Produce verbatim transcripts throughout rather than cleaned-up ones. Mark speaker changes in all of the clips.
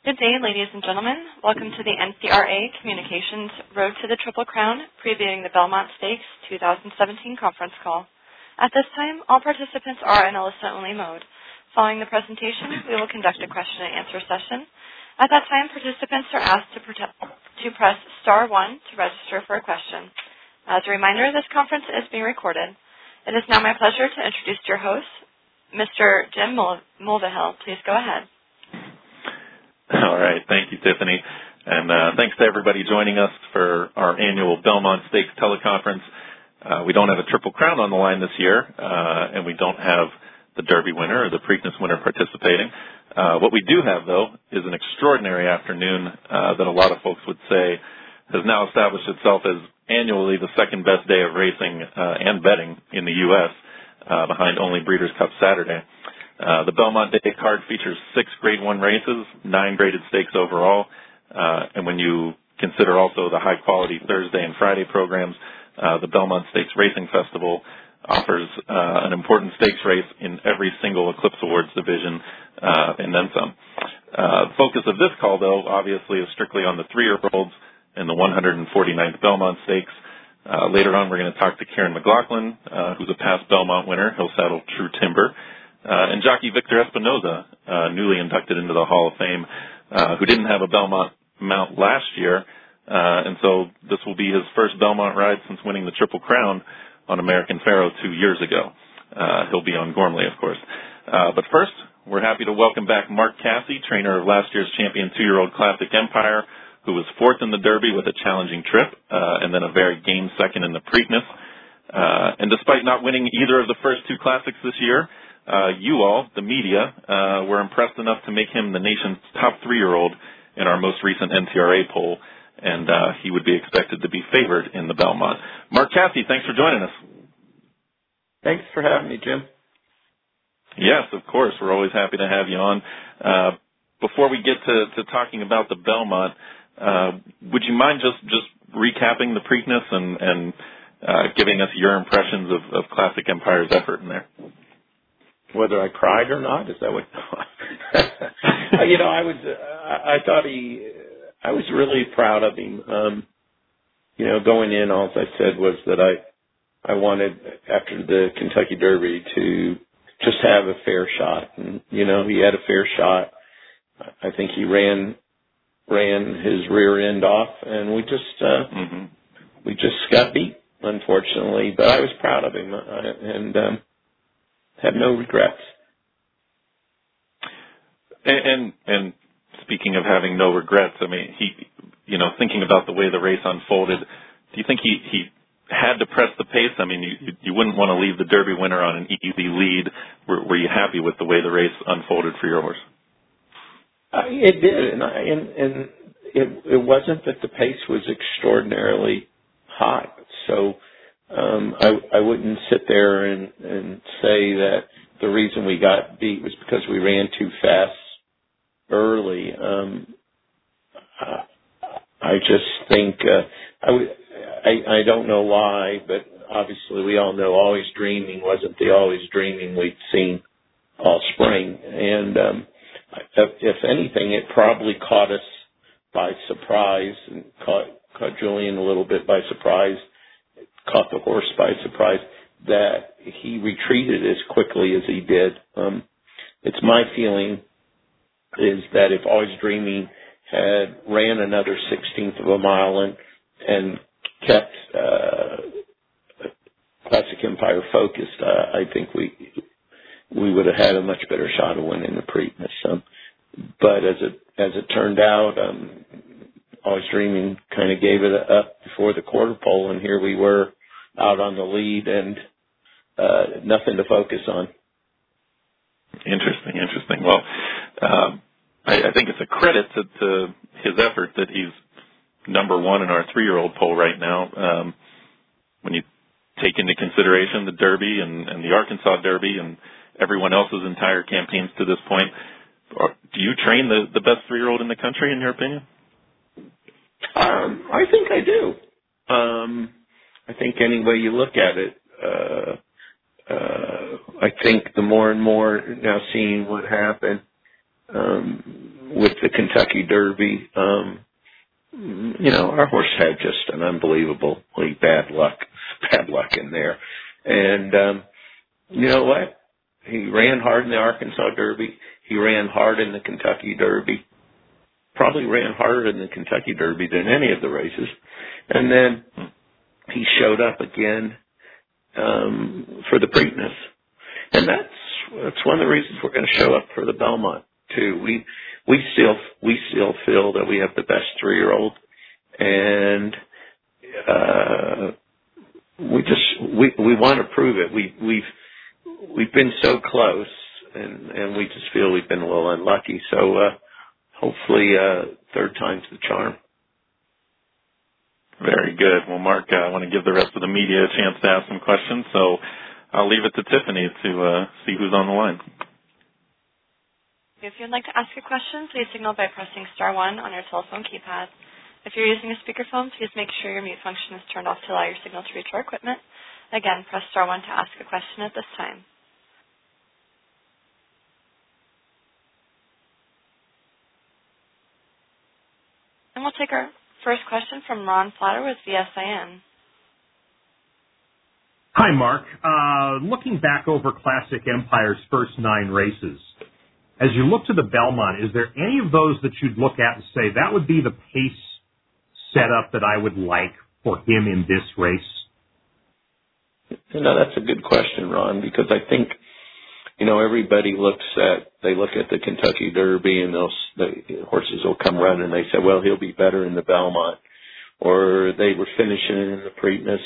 Speaker 1: Good day, ladies and gentlemen. Welcome to the N C R A Communications Road to the Triple Crown, previewing the Belmont Stakes two thousand seventeen conference call. At this time, all participants are in a listen-only mode. Following the presentation, we will conduct a question-and-answer session. At that time, participants are asked to, to press star one to register for a question. As a reminder, this conference is being recorded. It is now my pleasure to introduce your host, Mister Jim Mulvihill. Please go ahead.
Speaker 2: All right. Thank you, Tiffany. And uh, thanks to everybody joining us for our annual Belmont Stakes teleconference. Uh, we don't have a Triple Crown on the line this year, uh, and we don't have the Derby winner or the Preakness winner participating. Uh, what we do have, though, is an extraordinary afternoon uh, that a lot of folks would say has now established itself as annually the second best day of racing uh, and betting in the U S, uh, behind only Breeders' Cup Saturday. Uh, the Belmont Day card features six Grade one races, nine graded stakes overall, uh, and when you consider also the high-quality Thursday and Friday programs, uh, the Belmont Stakes Racing Festival offers uh, an important stakes race in every single Eclipse Awards division, uh, and then some. Uh, the focus of this call, though, obviously is strictly on the three-year-olds in the one hundred forty-ninth Belmont Stakes. Uh, later on, we're going to talk to Kieran McLaughlin, uh, who's a past Belmont winner. He'll saddle True Timber. Uh, and jockey Victor Espinoza, uh, newly inducted into the Hall of Fame, uh, who didn't have a Belmont mount last year. Uh, and so this will be his first Belmont ride since winning the Triple Crown on American Pharoah two years ago. Uh, he'll be on Gormley, of course. Uh, but first, we're happy to welcome back Mark Casse, trainer of last year's champion two-year-old Classic Empire, who was fourth in the Derby with a challenging trip, uh, and then a very game second in the Preakness. Uh, and despite not winning either of the first two Classics this year, Uh, you all, the media, uh, were impressed enough to make him the nation's top three-year-old in our most recent N C R A poll, and uh, he would be expected to be favored in the Belmont. Mark Casse, thanks for joining us.
Speaker 3: Thanks for having me, Jim.
Speaker 2: Yes, of course. We're always happy to have you on. Uh, before we get to, to talking about the Belmont, uh, would you mind just, just recapping the Preakness and, and uh, giving us your impressions of, of Classic Empire's effort in there?
Speaker 3: Whether I cried or not, is that what? you know, I was. Uh, I thought he. I was really proud of him. Um, you know, going in, all I said was that I, I wanted after the Kentucky Derby to just have a fair shot, and you know, he had a fair shot. I think he ran, ran his rear end off, and we just, uh, mm-hmm. we just got beat, unfortunately. But I was proud of him, uh, and. Um, Have no regrets.
Speaker 2: And, and and speaking of having no regrets, I mean, he, you know, thinking about the way the race unfolded, do you think he, he had to press the pace? I mean, you you wouldn't want to leave the Derby winner on an easy lead. Were, were you happy with the way the race unfolded for your horse?
Speaker 3: Uh, it did, and I, and, and it it wasn't that the pace was extraordinarily hot. So. Um, I, I wouldn't sit there and, and say that the reason we got beat was because we ran too fast early. Um, I, I just think uh, I, w- I I don't know why, but obviously we all know Always Dreaming wasn't the Always Dreaming we'd seen all spring, and um, if, if anything, it probably caught us by surprise and caught caught Julian a little bit by surprise. Caught the horse by surprise that he retreated as quickly as he did. Um, it's my feeling is that if Always Dreaming had ran another sixteenth of a mile and and kept uh, Classic Empire focused, uh, I think we we would have had a much better shot of winning the Preakness. Um, but as it as it turned out. Um, Always Dreaming kind of gave it up before the quarter pole, and here we were out on the lead and uh, nothing to focus on.
Speaker 2: Interesting, interesting. Well, um, I, I think it's a credit to, to his effort that he's number one in our three-year-old poll right now. Um, when you take into consideration the Derby and, and the Arkansas Derby and everyone else's entire campaigns to this point, do you train the, the best three-year-old in the country, in your opinion?
Speaker 3: Um, I think I do. Um, I think any way you look at it, uh, uh, I think the more and more now seeing what happened um, with the Kentucky Derby, um, you know, our horse had just an unbelievably bad luck, bad luck in there. And, um, you know what? He ran hard in the Arkansas Derby. He ran hard in the Kentucky Derby. Probably ran harder in the Kentucky Derby than any of the races. And then he showed up again um, for the Preakness. And that's that's one of the reasons we're going to show up for the Belmont too. We we still we still feel that we have the best three-year-old, and uh, we just we we want to prove it. We we've we've been so close, and and we just feel we've been a little unlucky. So uh, hopefully, uh, third time's the charm.
Speaker 2: Very good. Well, Mark, uh, I want to give the rest of the media a chance to ask some questions, so I'll leave it to Tiffany to uh, see who's on the line.
Speaker 1: If you'd like to ask a question, please signal by pressing star one on your telephone keypad. If you're using a speakerphone, please make sure your mute function is turned off to allow your signal to reach our equipment. Again, press star one to ask a question at this time. And we'll take our first question from Ron Flatter with V S I N.
Speaker 4: Hi, Mark. Uh, looking back over Classic Empire's first nine races, as you look to the Belmont, is there any of those that you'd look at and say, that would be the pace setup that I would like for him in this race?
Speaker 3: You know, that's a good question, Ron, because I think, you know, everybody looks at, they look at the Kentucky Derby and they'll, the horses will come running and they say, well, he'll be better in the Belmont. Or they were finishing in the Preakness.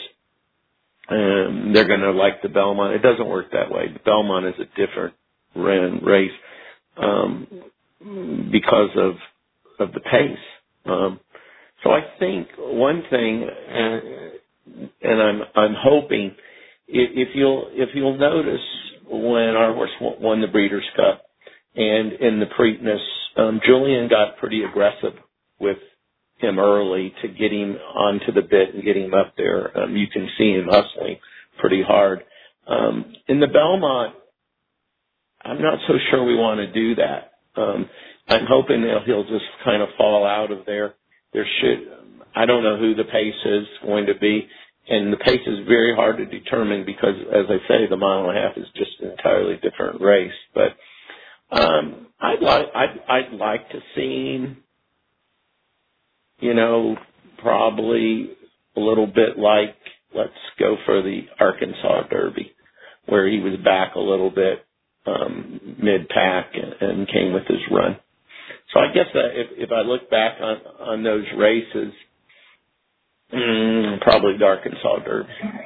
Speaker 3: Um, they're going to like the Belmont. It doesn't work that way. The Belmont is a different race um, because of of the pace. Um, so I think one thing, uh, and I'm I'm hoping, if, if you'll if you'll notice when our horse won the Breeders' Cup and in the Preakness, um, Julian got pretty aggressive with him early to get him onto the bit and get him up there. Um, you can see him hustling pretty hard. Um, in the Belmont, I'm not so sure we want to do that. Um, I'm hoping that he'll just kind of fall out of there. There should, I don't know who the pace is going to be, and the pace is very hard to determine because, as I say, the mile and a half is just an entirely different race. But um, I'd like, I'd, I'd like to see him, you know, probably a little bit like, let's go for the Arkansas Derby, where he was back a little bit um, mid-pack and, and came with his run. So I guess that if, if I look back on, on those races, mm, probably the Arkansas Derby.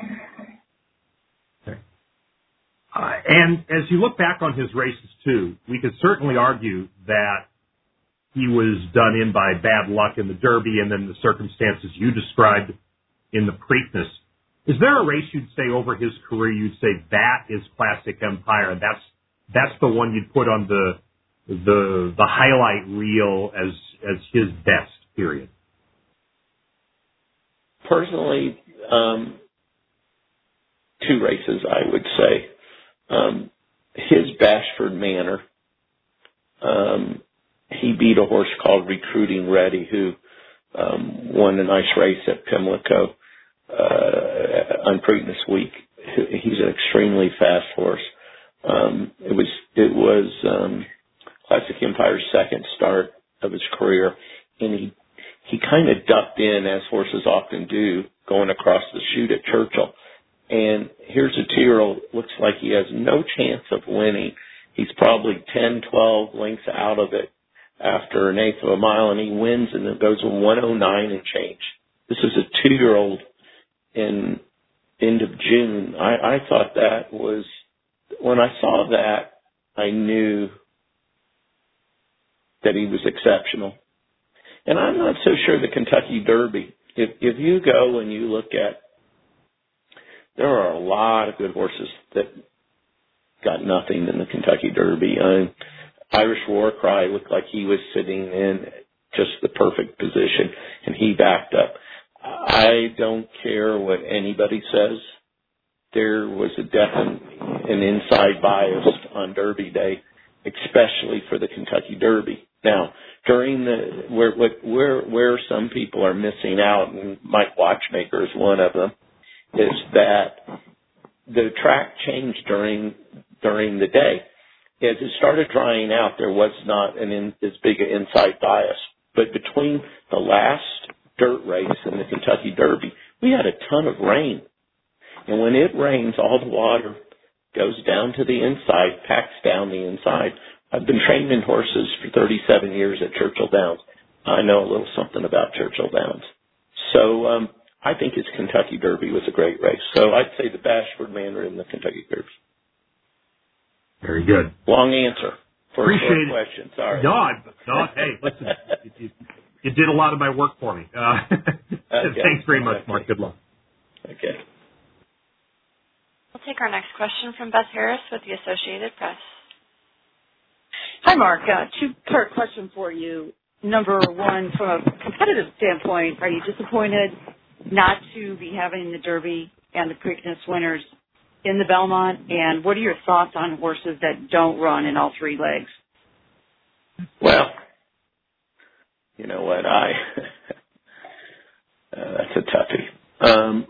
Speaker 4: Okay. Uh, and as you look back on his races, too, we could certainly argue that he was done in by bad luck in the Derby and then the circumstances you described in the Preakness. Is there a race you'd say over his career you'd say that is Classic Empire and that's that's the one you'd put on the the the highlight reel as as his best, period?
Speaker 3: Personally, um, two races I would say. Um, his Bashford Manor. Um, He beat a horse called Recruiting Ready, who um, won a nice race at Pimlico uh, on Preakness Week. He's an extremely fast horse. Um, it was it was um, Classic Empire's second start of his career, and he he kind of ducked in, as horses often do, going across the chute at Churchill. And here's a two-year-old, looks like he has no chance of winning. He's probably ten, twelve lengths out of it after an eighth of a mile, and he wins, and it goes one oh nine and change. This is a two-year-old in end of June. I, I thought that was, when I saw that, I knew that he was exceptional. And I'm not so sure the Kentucky Derby. If, if you go and you look at, there are a lot of good horses that got nothing in the Kentucky Derby. Um, Irish War Cry looked like he was sitting in just the perfect position, and he backed up. I don't care what anybody says. There was a definite an inside bias on Derby Day, especially for the Kentucky Derby. Now, during the where where where some people are missing out, and Mike Watchmaker is one of them, is that the track changed during during the day. As it started drying out, there was not an in, as big an inside bias. But between the last dirt race and the Kentucky Derby, we had a ton of rain. And when it rains, all the water goes down to the inside, packs down the inside. I've been training horses for thirty-seven years at Churchill Downs. I know a little something about Churchill Downs. So um, I think his Kentucky Derby was a great race. So I'd say the Bashford Manor and the Kentucky Derby.
Speaker 4: Very good.
Speaker 3: Long answer for
Speaker 4: Appreciate
Speaker 3: a short question. Sorry.
Speaker 4: No, I, no hey, listen, you, you, you did a lot of my work for me. Uh,
Speaker 3: okay.
Speaker 4: Thanks very much,
Speaker 3: okay.
Speaker 4: Mark. Good luck.
Speaker 3: Okay.
Speaker 1: We'll take our next question from Beth Harris with the Associated Press.
Speaker 5: Hi, Mark. Uh, two-part question for you. Number one, from a competitive standpoint, are you disappointed not to be having the Derby and the Preakness winners in the Belmont? And what are your thoughts on horses that don't run in all three legs?
Speaker 3: Well, you know what? I uh, that's a toughie. Um,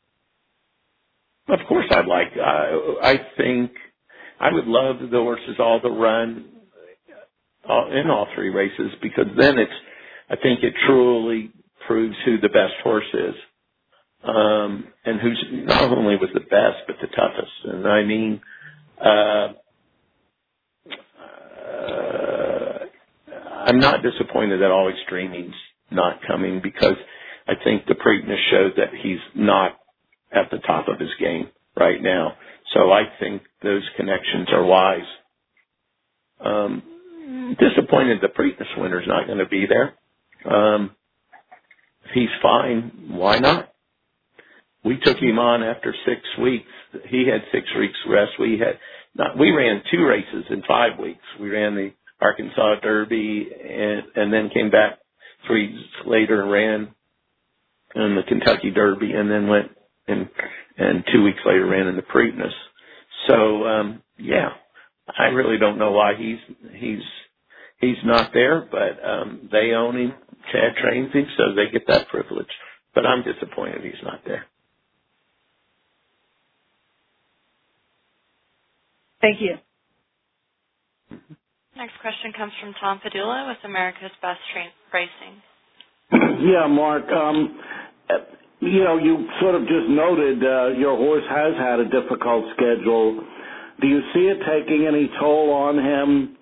Speaker 3: of course, I'd like. Uh, I think I would love the horses all to run all, in all three races, because then it's. I think it truly proves who the best horse is. Um, and who's not only was the best, but the toughest. And I mean, uh, uh, I'm not disappointed that Always Dreaming's not coming, because I think the Preakness showed that he's not at the top of his game right now. So I think those connections are wise. Um, disappointed the Preakness winner's not going to be there. Um, if he's fine, why not? We took him on after six weeks. He had six weeks rest. We had not, we ran two races in five weeks. We ran the Arkansas Derby and, and then came back three weeks later and ran in the Kentucky Derby, and then went and and two weeks later ran in the Preakness. So um, yeah, I really don't know why he's he's he's not there, but um, they own him. Chad trains him, so they get that privilege. But I'm disappointed he's not there.
Speaker 5: Thank you.
Speaker 1: Next question comes from Tom Padula with America's Best Train Racing.
Speaker 6: Yeah, Mark. Um, you know, you sort of just noted uh, your horse has had a difficult schedule. Do you see it taking any toll on him?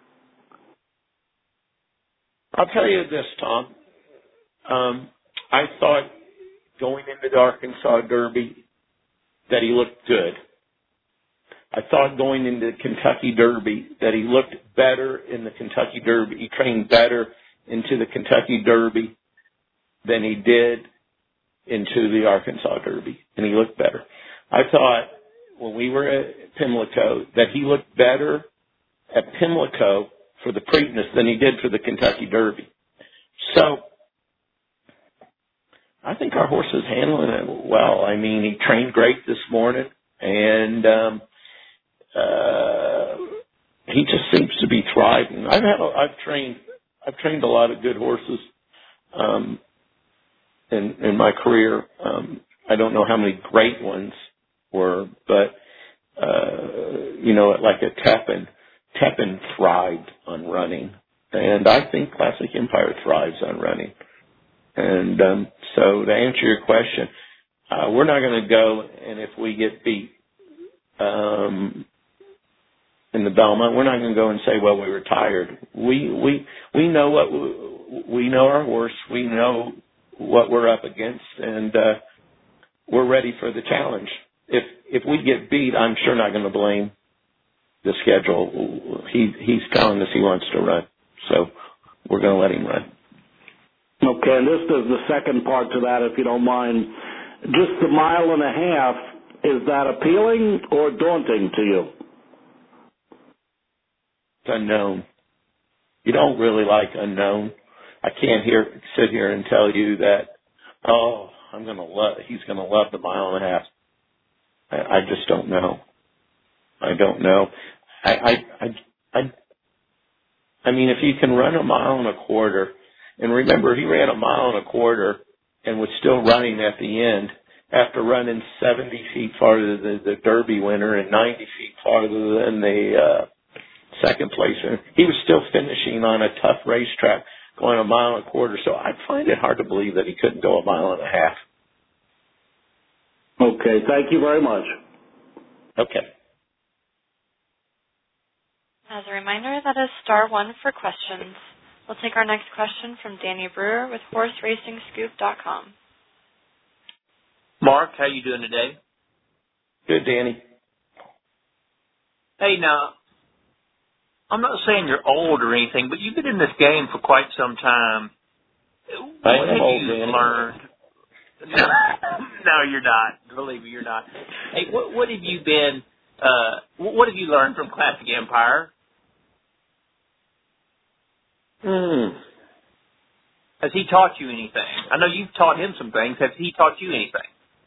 Speaker 3: I'll tell you this, Tom. Um, I thought going into the Arkansas Derby that he looked good. I thought going into the Kentucky Derby that he looked better in the Kentucky Derby. He trained better into the Kentucky Derby than he did into the Arkansas Derby, and he looked better. I thought when we were at Pimlico that he looked better at Pimlico for the Preakness than he did for the Kentucky Derby. So I think our horse is handling it well. I mean, he trained great this morning, and um, uh, he just seems to be thriving. I've had, a, I've trained, I've trained a lot of good horses um, in in my career. Um, I don't know how many great ones were, but uh, you know, like a Tepin, Tepin thrived on running, and I think Classic Empire thrives on running. And um, so to answer your question, uh, we're not going to go, and if we get beat um, in the Belmont, we're not going to go and say, well, we were tired. We we we know what we, we know our horse. We know what we're up against, and uh, we're ready for the challenge. If if we get beat, I'm sure not going to blame the schedule. He he's telling us he wants to run, so we're going to let him run.
Speaker 6: Okay, and this is the second part to that, if you don't mind. Just the mile and a half, is that appealing or daunting to you?
Speaker 3: It's unknown. You don't really like unknown. I can't hear sit here and tell you that, oh, I'm going to love, he's going to love the mile and a half. I, I just don't know. I don't know. I, I, I I, I mean, if you can run a mile and a quarter, and remember, he ran a mile and a quarter and was still running at the end after running seventy feet farther than the Derby winner and ninety feet farther than the uh, second place winner. He was still finishing on a tough racetrack, going a mile and a quarter. So I find it hard to believe that he couldn't go a mile and a half.
Speaker 6: Okay, thank you very much.
Speaker 3: Okay.
Speaker 1: As a reminder, that is star one for questions. We'll take our next question from Danny Brewer with horse racing scoop dot com.
Speaker 7: Mark, how you doing today?
Speaker 3: Good, Danny.
Speaker 7: Hey, now, I'm not saying you're old or anything, but you've been in this game for quite some time.
Speaker 3: I
Speaker 7: what
Speaker 3: am
Speaker 7: have
Speaker 3: old,
Speaker 7: you
Speaker 3: Danny.
Speaker 7: learned? No, no, you're not. Believe me, you're not. Hey, what, what have you been? Uh, what have you learned from Classic Empire?
Speaker 3: Hmm.
Speaker 7: Has he taught you anything? I know you've taught him some things. Has he taught you anything?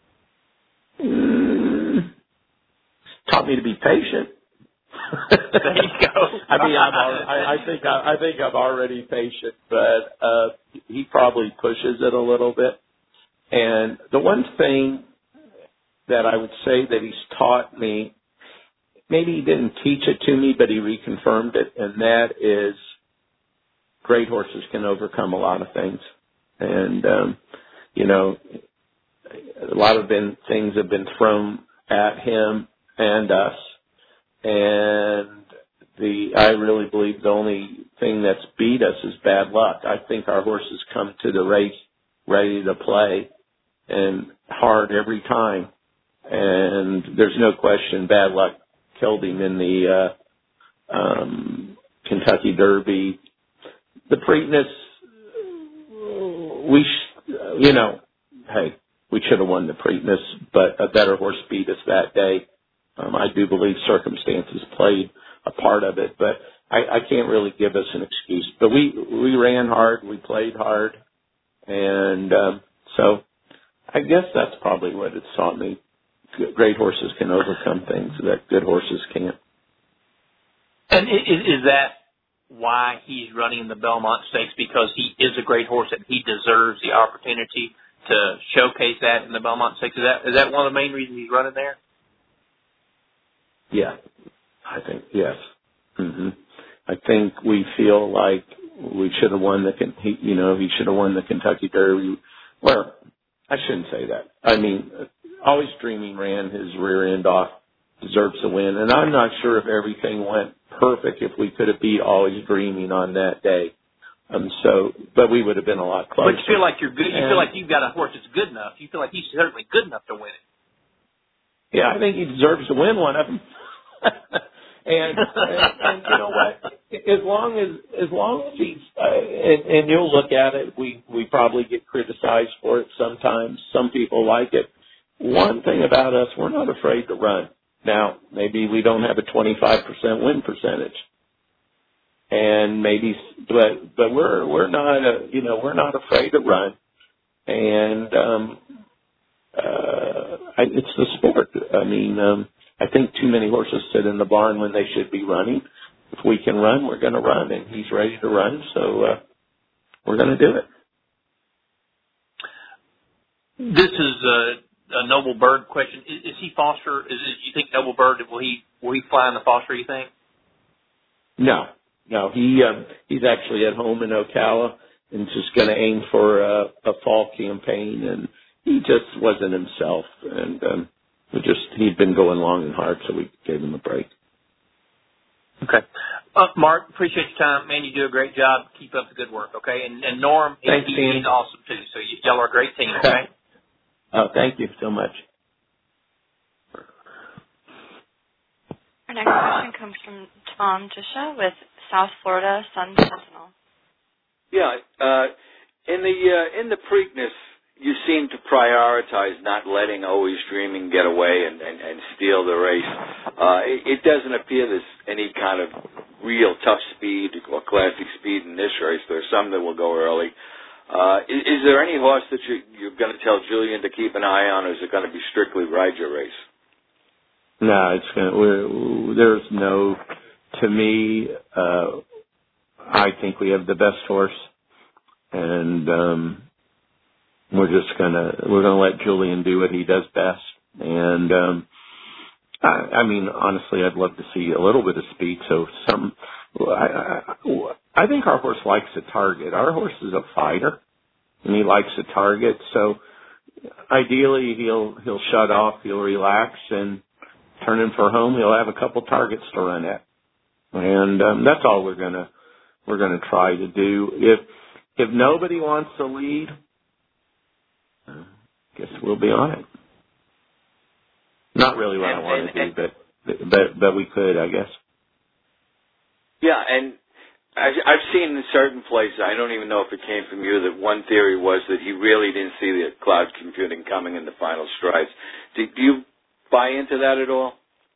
Speaker 3: Mm, taught me to be patient.
Speaker 7: There you go.
Speaker 3: I mean, I'm al- I, I think I, I think I'm already patient, but uh, he probably pushes it a little bit. And the one thing that I would say that he's taught me, maybe he didn't teach it to me, but he reconfirmed it, and that is great horses can overcome a lot of things. And, um, you know, a lot of been, things have been thrown at him and us. And the I really believe the only thing that's beat us is bad luck. I think our horses come to the race ready to play and hard every time. And there's no question bad luck killed him in the uh, um, Kentucky Derby. The Preakness, we, sh- you know, hey, we should have won the Preakness, but a better horse beat us that day. Um, I do believe circumstances played a part of it, but I, I can't really give us an excuse. But we we ran hard, we played hard, and um, so I guess that's probably what it's taught me. Great horses can overcome things that good horses can't.
Speaker 7: And is, is that why he's running the Belmont Stakes? Because he is a great horse and he deserves the opportunity to showcase that in the Belmont Stakes? Is that is that one of the main reasons he's running there?
Speaker 3: Yeah, I think yes. Mm-hmm. I think we feel like we should have won the, he, you know, he should have won the Kentucky Derby. Well, I shouldn't say that. I mean, Always Dreaming ran his rear end off, deserves a win, and I'm not sure if everything went perfect if we could have beat Always Dreaming on that day. Um, so, but we would have been a lot closer.
Speaker 7: But you feel like you're good. You
Speaker 3: and,
Speaker 7: feel like you've got a horse that's good enough. You feel like he's certainly good enough to win it.
Speaker 3: Yeah, I think he deserves to win one of them. and, and and you know what? As long as as long as he's uh, and, and you'll look at it, we we probably get criticized for it sometimes. Some people like it. One thing about us, we're not afraid to run. Now, maybe we don't have a twenty-five percent win percentage, and maybe, but but we're we're not a, you know we're not afraid to run, and um, uh, I, it's the sport. I mean. Um, I think too many horses sit in the barn when they should be running. If we can run, we're going to run, and he's ready to run, so uh, we're going to do it.
Speaker 7: This is a, a Noble Bird question. Is, is he Foster? Is it, you think Noble Bird will he will he fly in the Foster? You think?
Speaker 3: No, no. He um, he's actually at home in Ocala and just going to aim for a, a fall campaign, and he just wasn't himself, and. Um, We just, he'd been going long and hard, so we gave him a break.
Speaker 7: Okay. Uh, Mark, appreciate your time. Man, you do a great job. Keep up the good work, okay? And, and Norm, he,
Speaker 3: Thanks,
Speaker 7: he,
Speaker 3: Danny.
Speaker 7: he's awesome, too. So y- y'all are a great team, okay?
Speaker 3: Oh, thank you so much.
Speaker 1: Our next question comes from Tom Gisha with South Florida Sun Sentinel.
Speaker 8: Yeah, uh, in the uh, in the Preakness, you seem to prioritize not letting Always Dreaming get away and, and, and steal the race. Uh, it, it doesn't appear there's any kind of real tough speed or classic speed in this race. There's some that will go early. Uh, is, is there any horse that you, you're going to tell Julian to keep an eye on, or is it going to be strictly ride your race?
Speaker 3: No, it's going to, we're, there's no to me, uh, I think we have the best horse, and um, we're just gonna we're gonna let Julian do what he does best. And um, I, I mean, honestly, I'd love to see a little bit of speed. So some, I, I, I think our horse likes a target. Our horse is a fighter, and he likes a target. So ideally, he'll he'll shut off, he'll relax, and turn him for home. He'll have a couple targets to run at, and um, that's all we're gonna we're gonna try to do. If if nobody wants to lead, I guess we'll be on it. Not really what
Speaker 8: and,
Speaker 3: I want
Speaker 8: and,
Speaker 3: to do,
Speaker 8: and,
Speaker 3: but but but we could, I guess.
Speaker 8: Yeah, and I've, I've seen in certain places, I don't even know if it came from you, that one theory was that he really didn't see the cloud computing coming in the final strides. Do, do you buy into that at all?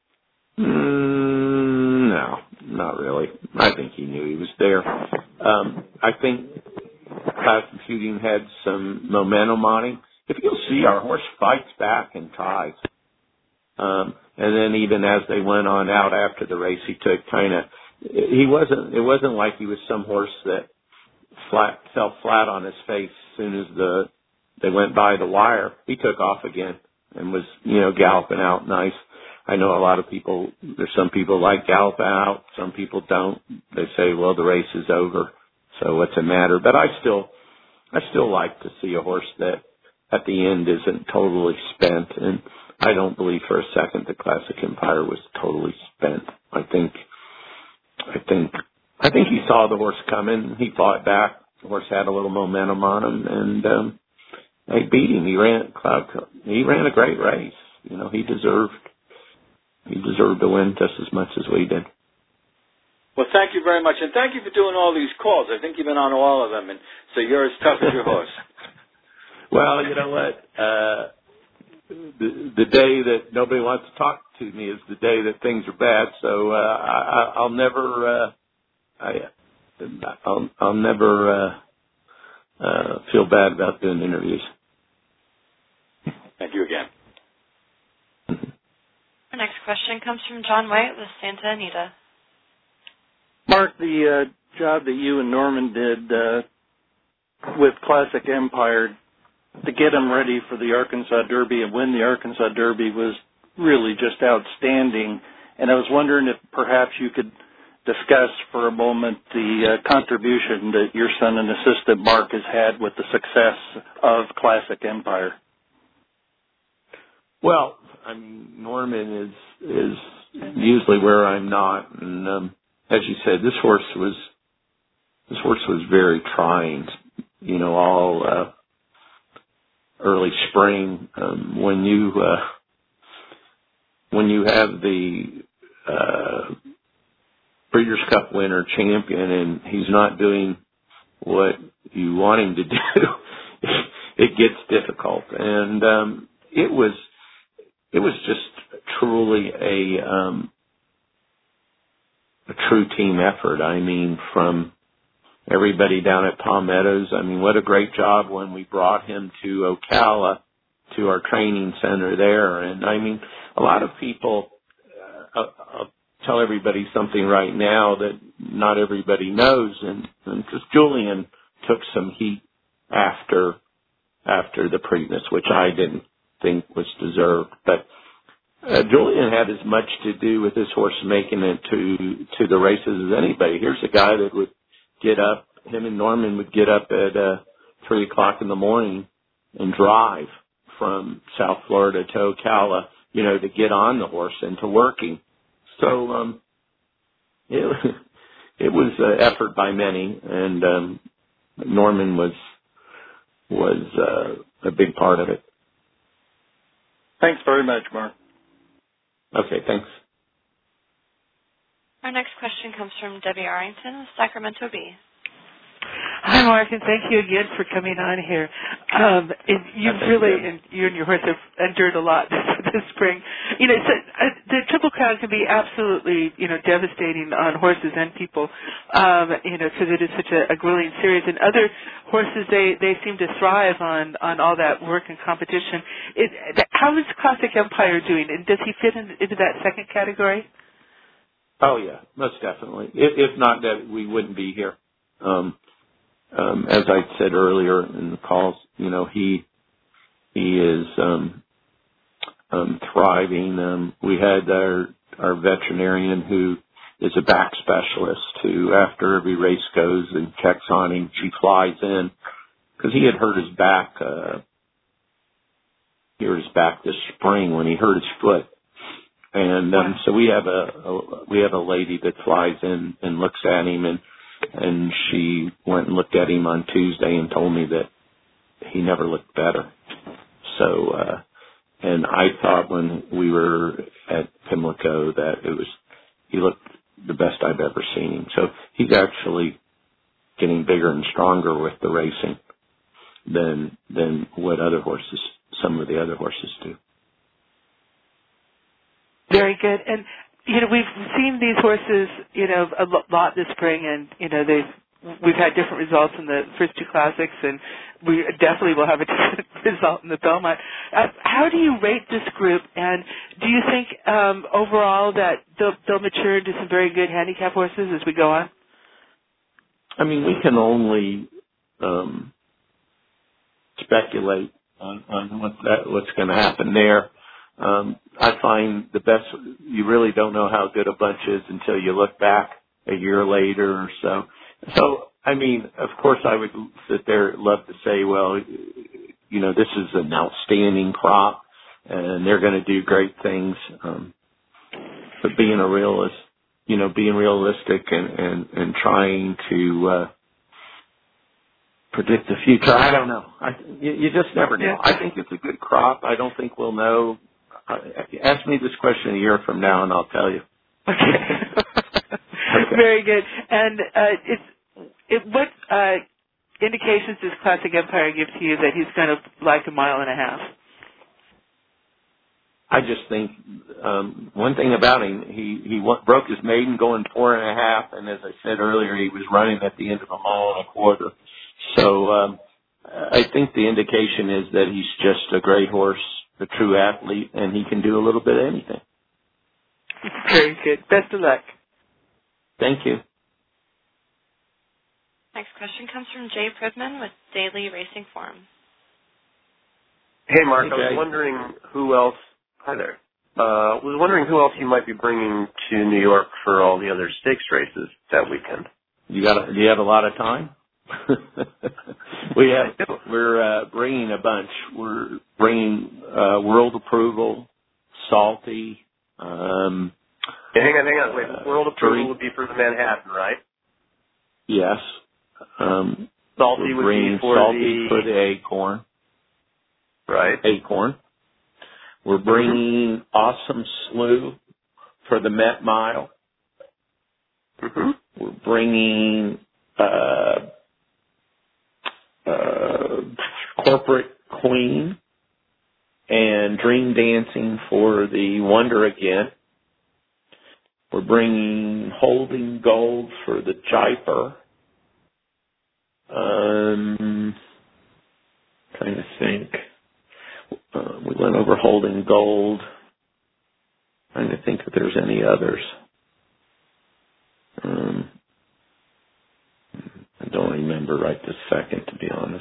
Speaker 3: Mm, no, not really. I think he knew he was there. Um, I think cloud computing had some momentum on him. If you'll see, our horse fights back and tries. Um, and then even as they went on out after the race, he took kind of, he wasn't, it wasn't like he was some horse that flat, fell flat on his face as soon as the, they went by the wire. He took off again and was, you know, galloping out nice. I know a lot of people, there's some people like galloping out, some people don't. They say, well, the race is over, so what's the matter? But I still, I still like to see a horse that at the end isn't totally spent. And I don't believe for a second the Classic Empire was totally spent. I think, I think, I think he saw the horse coming. He fought back. The horse had a little momentum on him, and um, they beat him. He ran Cloud. He ran a great race. You know, he deserved, he deserved to win just as much as we did.
Speaker 8: Well, thank you very much, and thank you for doing all these calls. I think you've been on all of them, and so you're as tough as your horse.
Speaker 3: Well, you know what? Uh, The, the day that nobody wants to talk to me is the day that things are bad. So uh, I, I'll never, uh, I, I'll, I'll never uh, uh, feel bad about doing interviews.
Speaker 8: Thank you again.
Speaker 1: Our next question comes from John White with Santa Anita.
Speaker 9: Mark, the uh, job that you and Norman did uh, with Classic Empire to get him ready for the Arkansas Derby and win the Arkansas Derby was really just outstanding. And I was wondering if perhaps you could discuss for a moment the uh, contribution that your son and assistant Mark has had with the success of Classic Empire.
Speaker 3: Well, I mean, Norman is is usually where I'm not, and um, as you said, this horse was this horse was very trying. You know, all uh, early spring um, when you uh, when you have the uh, Breeders' Cup winner champion and he's not doing what you want him to do, it gets difficult. And um, it was it was just truly a um, a true team effort. I mean, from everybody down at Palmettos. I mean, what a great job when we brought him to Ocala, to our training center there. And I mean, a lot of people, uh, I'll tell everybody something right now that not everybody knows, and because Julian took some heat after after the Preakness, which I didn't think was deserved. But uh, Julian had as much to do with this horse making it to to the races as anybody. Here's a guy that would get up, him and Norman would get up at uh, three o'clock in the morning and drive from South Florida to Ocala, you know, to get on the horse and to working. So um, it, it was an effort by many, and um, Norman was was uh, a big part of it.
Speaker 9: Thanks very much, Mark.
Speaker 3: Okay, thanks.
Speaker 1: Our next question comes from Debbie Arrington with Sacramento Bee.
Speaker 10: Hi, Mark, and thank you again for coming on here. Um, and you've really, and you and your horse have endured a lot this, this spring. You know, so, uh, the Triple Crown can be absolutely, you know, devastating on horses and people, um, you know, because it is such a, a grueling series. And other horses, they, they seem to thrive on, on all that work and competition. It, how is Classic Empire doing, and does he fit in, into that second category?
Speaker 3: Oh yeah, most definitely. If, if not, that we wouldn't be here. Um, um, as I said earlier in the calls, you know, he he is um, um, thriving. Um, we had our our veterinarian who is a back specialist who, after every race goes and checks on him, she flies in because he had hurt his back. Uh, he hurt his back this spring when he hurt his foot. And um, so we have a, a we have a lady that flies in and looks at him, and and she went and looked at him on Tuesday and told me that he never looked better. So, uh, and I thought when we were at Pimlico that it was he looked the best I've ever seen him. So he's actually getting bigger and stronger with the racing than than what other horses, some of the other horses do.
Speaker 10: Very good. And, you know, we've seen these horses, you know, a lot this spring, and, you know, they've, we've had different results in the first two classics, and we definitely will have a different result in the Belmont. Uh, how do you rate this group, and do you think um, overall that they'll, they'll mature into some very good handicap horses as we go on?
Speaker 3: I mean, we can only um, speculate on, on what that, what's going to happen there. Um, I find the best, you really don't know how good a bunch is until you look back a year later or so. So, I mean, of course I would sit there and love to say, well, you know, this is an outstanding crop and they're going to do great things. Um, but being a realist, you know, being realistic and, and, and trying to, uh, predict the future, I don't know. I, you, you just never know. I think it's a good crop. I don't think we'll know. Uh, ask me this question a year from now, and I'll tell you.
Speaker 10: Okay.
Speaker 3: Okay.
Speaker 10: Very good. And uh, it's it, what uh, indications does Classic Empire give to you that he's going to like a mile and a half?
Speaker 3: I just think um, one thing about him, he he w- broke his maiden going four and a half, and as I said earlier, he was running at the end of a mile and a quarter. So um, I think the indication is that he's just a great horse, a true athlete, and he can do a little bit of anything.
Speaker 10: Very good. Best of luck.
Speaker 3: Thank you.
Speaker 1: Next question comes from Jay Privman with Daily Racing Forum.
Speaker 11: Hey, Mark.
Speaker 3: Hey,
Speaker 11: I was wondering who else. Hi there. Uh, was wondering who else you might be bringing to New York for all the other stakes races that weekend.
Speaker 3: You got? A, do you have a lot of time? we have. We're uh, bringing a bunch. We're bringing uh, World Approval, Salty. Um,
Speaker 11: yeah, hang on, hang on. Wait,
Speaker 3: uh,
Speaker 11: World Approval
Speaker 3: three.
Speaker 11: would be for the Manhattan, right?
Speaker 3: Yes. Um,
Speaker 11: Salty would be for
Speaker 3: Salty
Speaker 11: the
Speaker 3: for the Acorn.
Speaker 11: Right.
Speaker 3: Acorn. We're bringing mm-hmm. Awesome Slew for the Met Mile.
Speaker 11: Mm-hmm.
Speaker 3: We're bringing uh, uh, Corporate Queen and Dream Dancing for the Wonder Again. We're bringing Holding Gold for the Jaipur. Um, trying to think. Uh, we went over Holding Gold. Trying to think if there's any others. Um, I don't remember right this second, to be honest.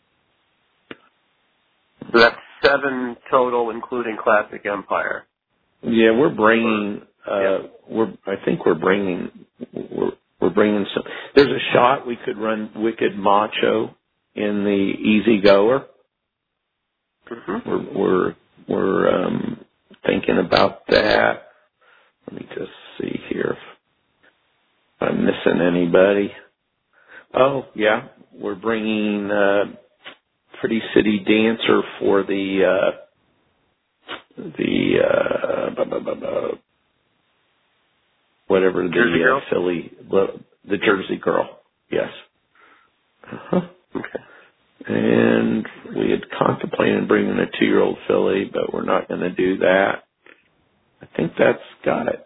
Speaker 11: So that's seven total, including Classic Empire.
Speaker 3: Yeah, we're bringing. Uh, yeah. We're. I think we're bringing. We're. We're bringing some. There's a shot we could run Wicked Macho in the Easy Goer.
Speaker 11: Mm-hmm.
Speaker 3: We're. We're. We're um, thinking about that. Let me just see here if I'm missing anybody. Oh yeah, we're bringing uh, Pretty City Dancer for the. Uh, the uh, blah, blah, blah, blah, whatever the uh, Philly, the Jersey Girl, yes. Uh-huh.
Speaker 11: Okay.
Speaker 3: And we had contemplated bringing a two-year-old filly, but we're not going to do that. I think that's got it.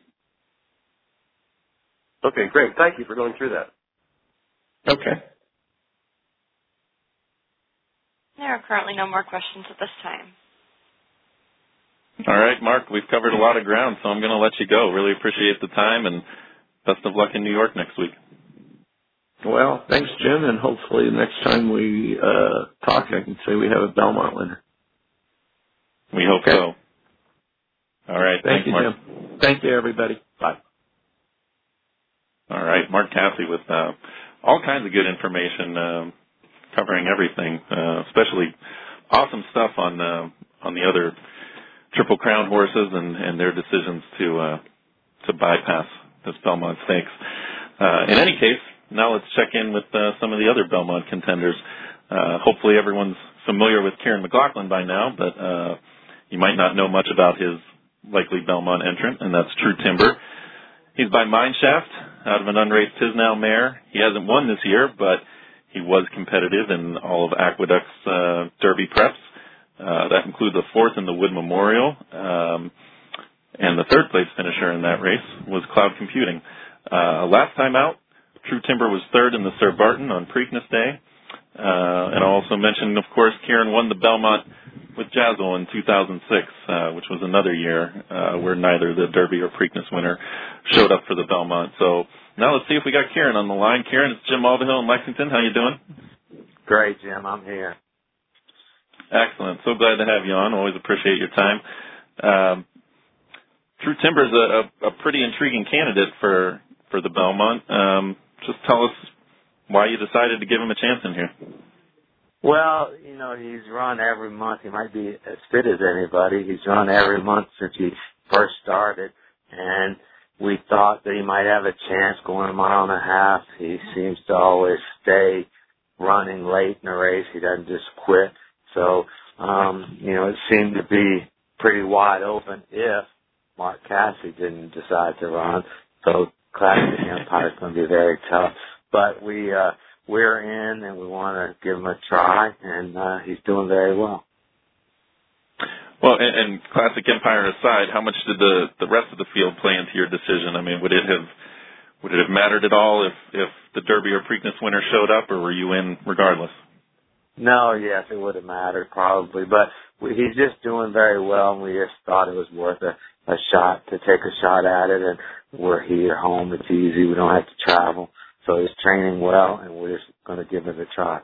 Speaker 11: Okay, great. Thank you for going through that.
Speaker 3: Okay.
Speaker 1: There are currently no more questions at this time.
Speaker 2: All right, Mark, we've covered a lot of ground, so I'm going to let you go. Really appreciate the time, and best of luck in New York next week.
Speaker 3: Well, thanks, Jim, and hopefully next time we uh, talk, I can say we have a Belmont winner.
Speaker 2: We hope okay. so. All right.
Speaker 3: Thank
Speaker 2: Thanks,
Speaker 3: you,
Speaker 2: Mark.
Speaker 3: Jim. Thank you, everybody. Bye.
Speaker 2: All right. Mark Casse with uh, all kinds of good information uh, covering everything, uh, especially awesome stuff on uh, on the other Triple Crown horses and, and their decisions to uh, to bypass this Belmont Stakes. Uh, in any case, now let's check in with uh, some of the other Belmont contenders. Uh, hopefully everyone's familiar with Kieran McLaughlin by now, but uh, you might not know much about his likely Belmont entrant, and that's True Timber. He's by Mineshaft, out of an unraced Tisnow mare. He hasn't won this year, but he was competitive in all of Aqueduct's uh, Derby preps. Uh, that includes a fourth in the Wood Memorial, um, and the third place finisher in that race was Cloud Computing. Uh, last time out, True Timber was third in the Sir Barton on Preakness Day. Uh, and I'll also mention, of course, Kieran won the Belmont with Jazzle in two thousand six, uh, which was another year uh, where neither the Derby or Preakness winner showed up for the Belmont. So now let's see if we got Kieran on the line. Kieran, it's Jim Alderhill in Lexington. How you doing?
Speaker 12: Great, Jim. I'm here.
Speaker 2: Excellent. So glad to have you on. Always appreciate your time. Um, True Timber is a, a, a pretty intriguing candidate for, for the Belmont. Um, just tell us why you decided to give him a chance in here.
Speaker 12: Well, you know, he's run every month. He might be as fit as anybody. He's run every month since he first started, and we thought that he might have a chance going a mile and a half. He seems to always stay running late in the race. He doesn't just quit. So, um, you know, it seemed to be pretty wide open if Mark Casse didn't decide to run. So Classic Empire is going to be very tough. But we, uh, we're in and we want to give him a try, and uh, he's doing very well.
Speaker 2: Well, and, and Classic Empire aside, how much did the, the rest of the field play into your decision? I mean, would it have would it have mattered at all if, if the Derby or Preakness winner showed up, or were you in regardless?
Speaker 12: No, yes, it would have mattered probably, but we, he's just doing very well, and we just thought it was worth a, a shot to take a shot at it, and we're here, home, it's easy, we don't have to travel. So he's training well, and we're just going to give it a try.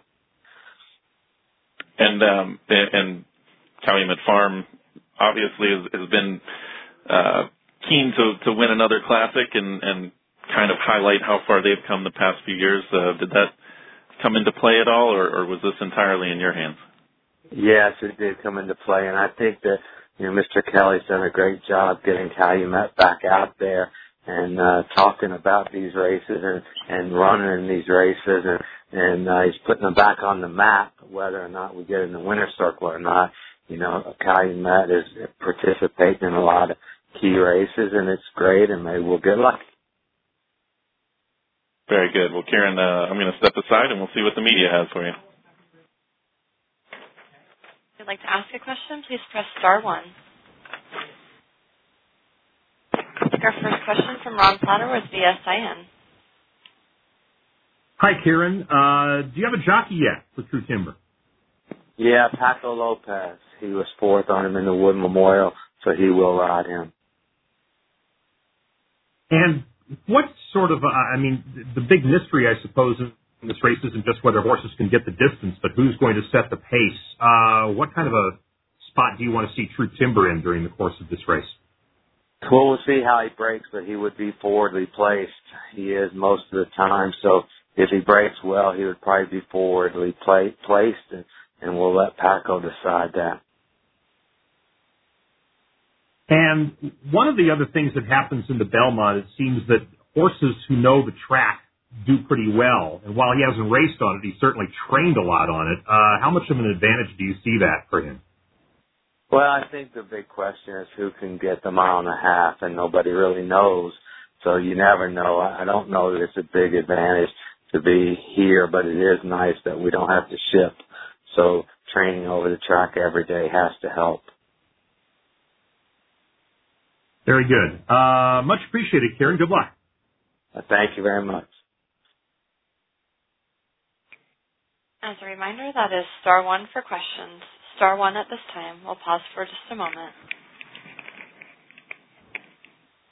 Speaker 2: And um, and Calumet Farm obviously has, has been uh, keen to, to win another Classic and, and kind of highlight how far they've come the past few years. Uh, did that come into play at all, or, or was this entirely in your hands?
Speaker 12: Yes, it did come into play, and I think that you know Mister Kelly's done a great job getting Calumet back out there and uh, talking about these races and, and running in these races, and, and uh, he's putting them back on the map, whether or not we get in the winner's circle or not. You know, Calumet is participating in a lot of key races, and it's great, and maybe we'll get lucky.
Speaker 2: Very good. Well, Kieran, uh, I'm going to step aside, and we'll see what the media has for you.
Speaker 1: If you'd like to ask a question, please press star one. Our first question from Ron Platter with V S I N.
Speaker 4: Hi, Kieran. Uh, do you have a jockey yet for True Timber?
Speaker 12: Yeah, Paco Lopez. He was fourth on him in the Wood Memorial, so he will ride him.
Speaker 4: And what sort of, uh, I mean, the big mystery, I suppose, in this race isn't just whether horses can get the distance, but who's going to set the pace. Uh, what kind of a spot do you want to see True Timber in during the course of this race?
Speaker 12: Well, we'll see how he breaks, but he would be forwardly placed. He is most of the time, so if he breaks well, he would probably be forwardly play, placed, and, and we'll let Paco decide that.
Speaker 4: And one of the other things that happens in the Belmont, it seems that horses who know the track do pretty well. And while he hasn't raced on it, he's certainly trained a lot on it. Uh, how much of an advantage do you see that for him?
Speaker 12: Well, I think the big question is who can get the mile and a half, and nobody really knows. So you never know. I don't know that it's a big advantage to be here, but it is nice that we don't have to ship. So training over the track every day has to help.
Speaker 4: Very good. Uh, much appreciated, Kieran. Good luck.
Speaker 12: Thank you very much.
Speaker 1: As a reminder, that is star one for questions. Star one at this time. We'll pause for just a moment.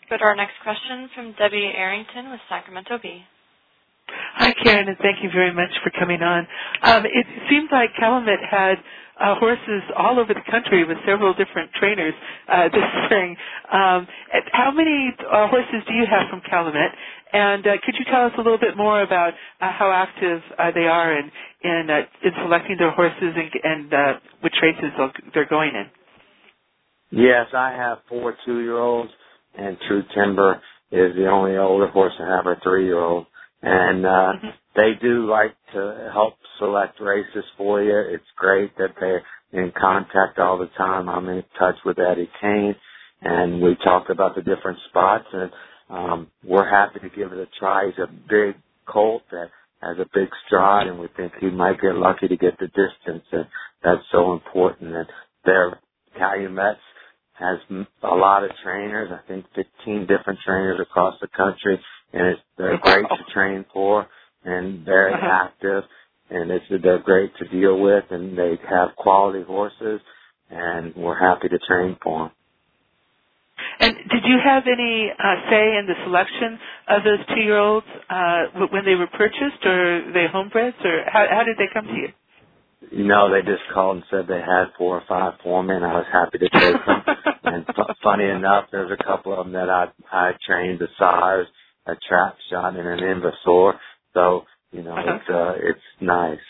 Speaker 1: Go to our next question from Debbie Arrington with Sacramento Bee.
Speaker 10: Hi, Karen, and thank you very much for coming on. Um, it seems like Calumet had uh, horses all over the country with several different trainers uh, this spring. Um, how many uh, horses do you have from Calumet? And uh, could you tell us a little bit more about uh, how active uh, they are in in, uh, in selecting their horses and, and uh, which races they're going in?
Speaker 12: Yes, I have four two-year-olds, and True Timber is the only older horse I have, a three-year-old. And uh, mm-hmm. they do like to help select races for you. It's great that they're in contact all the time. I'm in touch with Eddie Kane, and we talk about the different spots, and um, we're happy to give it a try. He's a big colt that has a big stride, and we think he might get lucky to get the distance, and that's so important. And their Calumet has a lot of trainers, I think fifteen different trainers across the country, and it's, they're great to train for and very uh-huh. active, and it's, they're great to deal with, and they have quality horses, and we're happy to train for them.
Speaker 10: And did you have any uh, say in the selection of those two-year-olds uh, when they were purchased, or are they homebreds, or how, how did they come to you?
Speaker 12: You know, they just called and said they had four or five for me, and I was happy to take them. And f- funny enough, there's a couple of them that I I trained, the sires, a trap shot, and an Invasor. So, you know, uh-huh. it's uh, it's nice.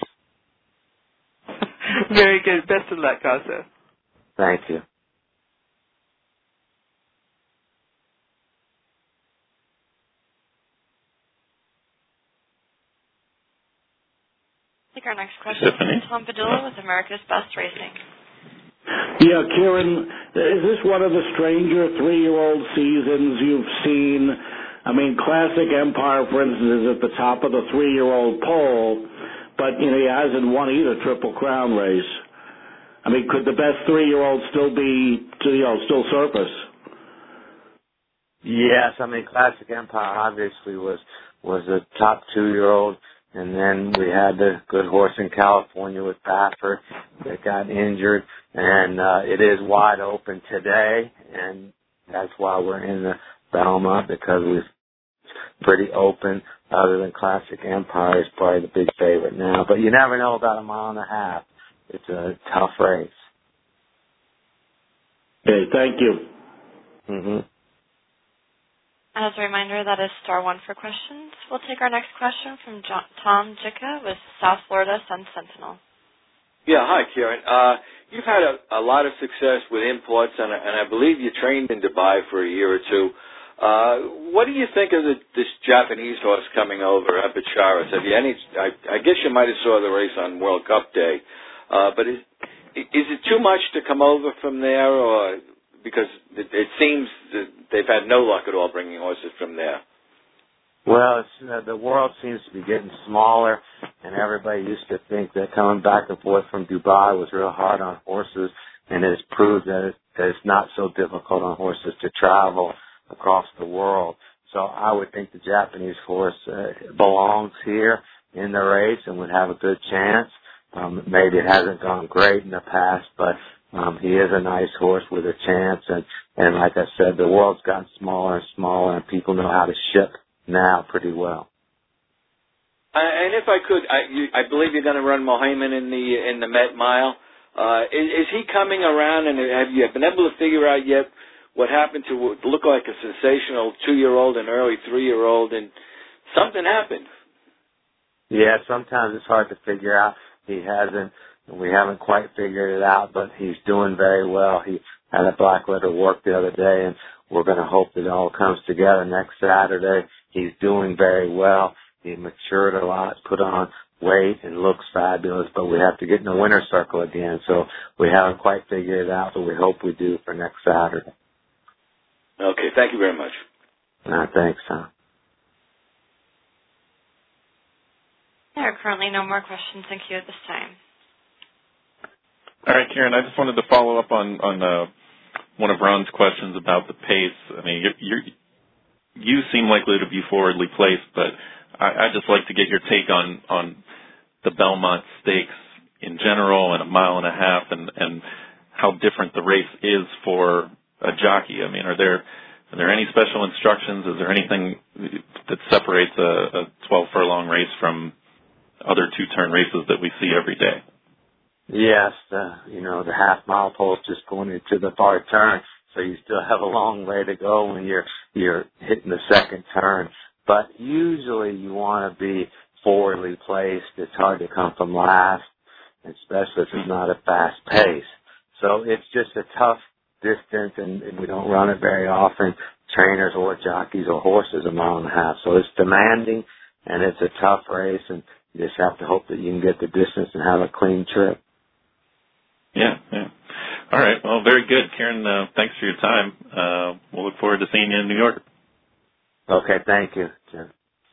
Speaker 10: Very good. Best of luck, also.
Speaker 12: Thank you.
Speaker 1: Take our next question from Tom Padilla with America's Best Racing.
Speaker 6: Yeah, Kieran, is this one of the stranger three-year-old seasons you've seen? I mean, Classic Empire, for instance, is at the top of the three-year-old poll, but, you know, he hasn't won either Triple Crown race. I mean, could the best three-year-old still be, you know, still surface?
Speaker 12: Yes, I mean, Classic Empire obviously was was a top two-year-old. And then we had the good horse in California with Baffert that got injured. And uh, it is wide open today, and that's why we're in the Belmont, because we're pretty open. Other than Classic Empire is probably the big favorite now. But you never know about a mile and a half. It's a tough race.
Speaker 6: Okay, thank you.
Speaker 12: Mm-hmm.
Speaker 1: As a reminder, that is star one for questions. We'll take our next question from John, Tom Jica with South Florida Sun Sentinel.
Speaker 8: Yeah, hi, Kieran. Uh, you've had a, a lot of success with imports, and, and I believe you trained in Dubai for a year or two. Uh, what do you think of the, this Japanese horse coming over, Epicharis? Have you any? I, I guess you might have saw the race on World Cup Day, uh, but is, is it too much to come over from there, or? Because it, it seems that they've had no luck at all bringing horses from there.
Speaker 12: Well, it's, uh, the world seems to be getting smaller, and everybody used to think that coming back and forth from Dubai was real hard on horses, and it has proved that, it, that it's not so difficult on horses to travel across the world. So I would think the Japanese horse uh, belongs here in the race and would have a good chance. Um, maybe it hasn't gone great in the past, but Um, he is a nice horse with a chance, and, and like I said, the world's gotten smaller and smaller, and people know how to ship now pretty well.
Speaker 8: Uh, and if I could, I, you, I believe you're going to run Mohamed in the in the Met Mile. Uh, is, is he coming around, and have you been able to figure out yet what happened to what looked like a sensational two-year-old and early three-year-old, and something happened?
Speaker 12: Yeah, sometimes it's hard to figure out. He hasn't. We haven't quite figured it out, but he's doing very well. He had a black letter work the other day, and we're going to hope that it all comes together next Saturday. He's doing very well. He matured a lot, put on weight, and looks fabulous, but we have to get in the winner's circle again. So we haven't quite figured it out, but we hope we do for next Saturday.
Speaker 8: Okay, thank you very much.
Speaker 12: Uh, thanks, Tom.
Speaker 1: There are currently no more questions in queue at this time.
Speaker 2: All right, Kieran, I just wanted to follow up on, on uh, one of Ron's questions about the pace. I mean, you're, you're, you seem likely to be forwardly placed, but I, I'd just like to get your take on, on the Belmont Stakes in general and a mile and a half, and, and how different the race is for a jockey. I mean, are there Are there any special instructions? Is there anything that separates a, a twelve furlong race from other two-turn races that we see every day?
Speaker 12: Yes, the, you know, the half mile post is going into the far turn, so you still have a long way to go when you're you're hitting the second turn. But usually you want to be forwardly placed. It's hard to come from last, especially if it's not a fast pace. So it's just a tough distance, and, and we don't run it very often. Trainers or jockeys or horses a mile and a half. So it's demanding, and it's a tough race, and you just have to hope that you can get the distance and have a clean trip.
Speaker 2: Yeah, yeah. All right. Well, very good. Kieran, uh, thanks for your time. Uh, we'll look forward to seeing you in New York.
Speaker 12: Okay, thank you, Jim.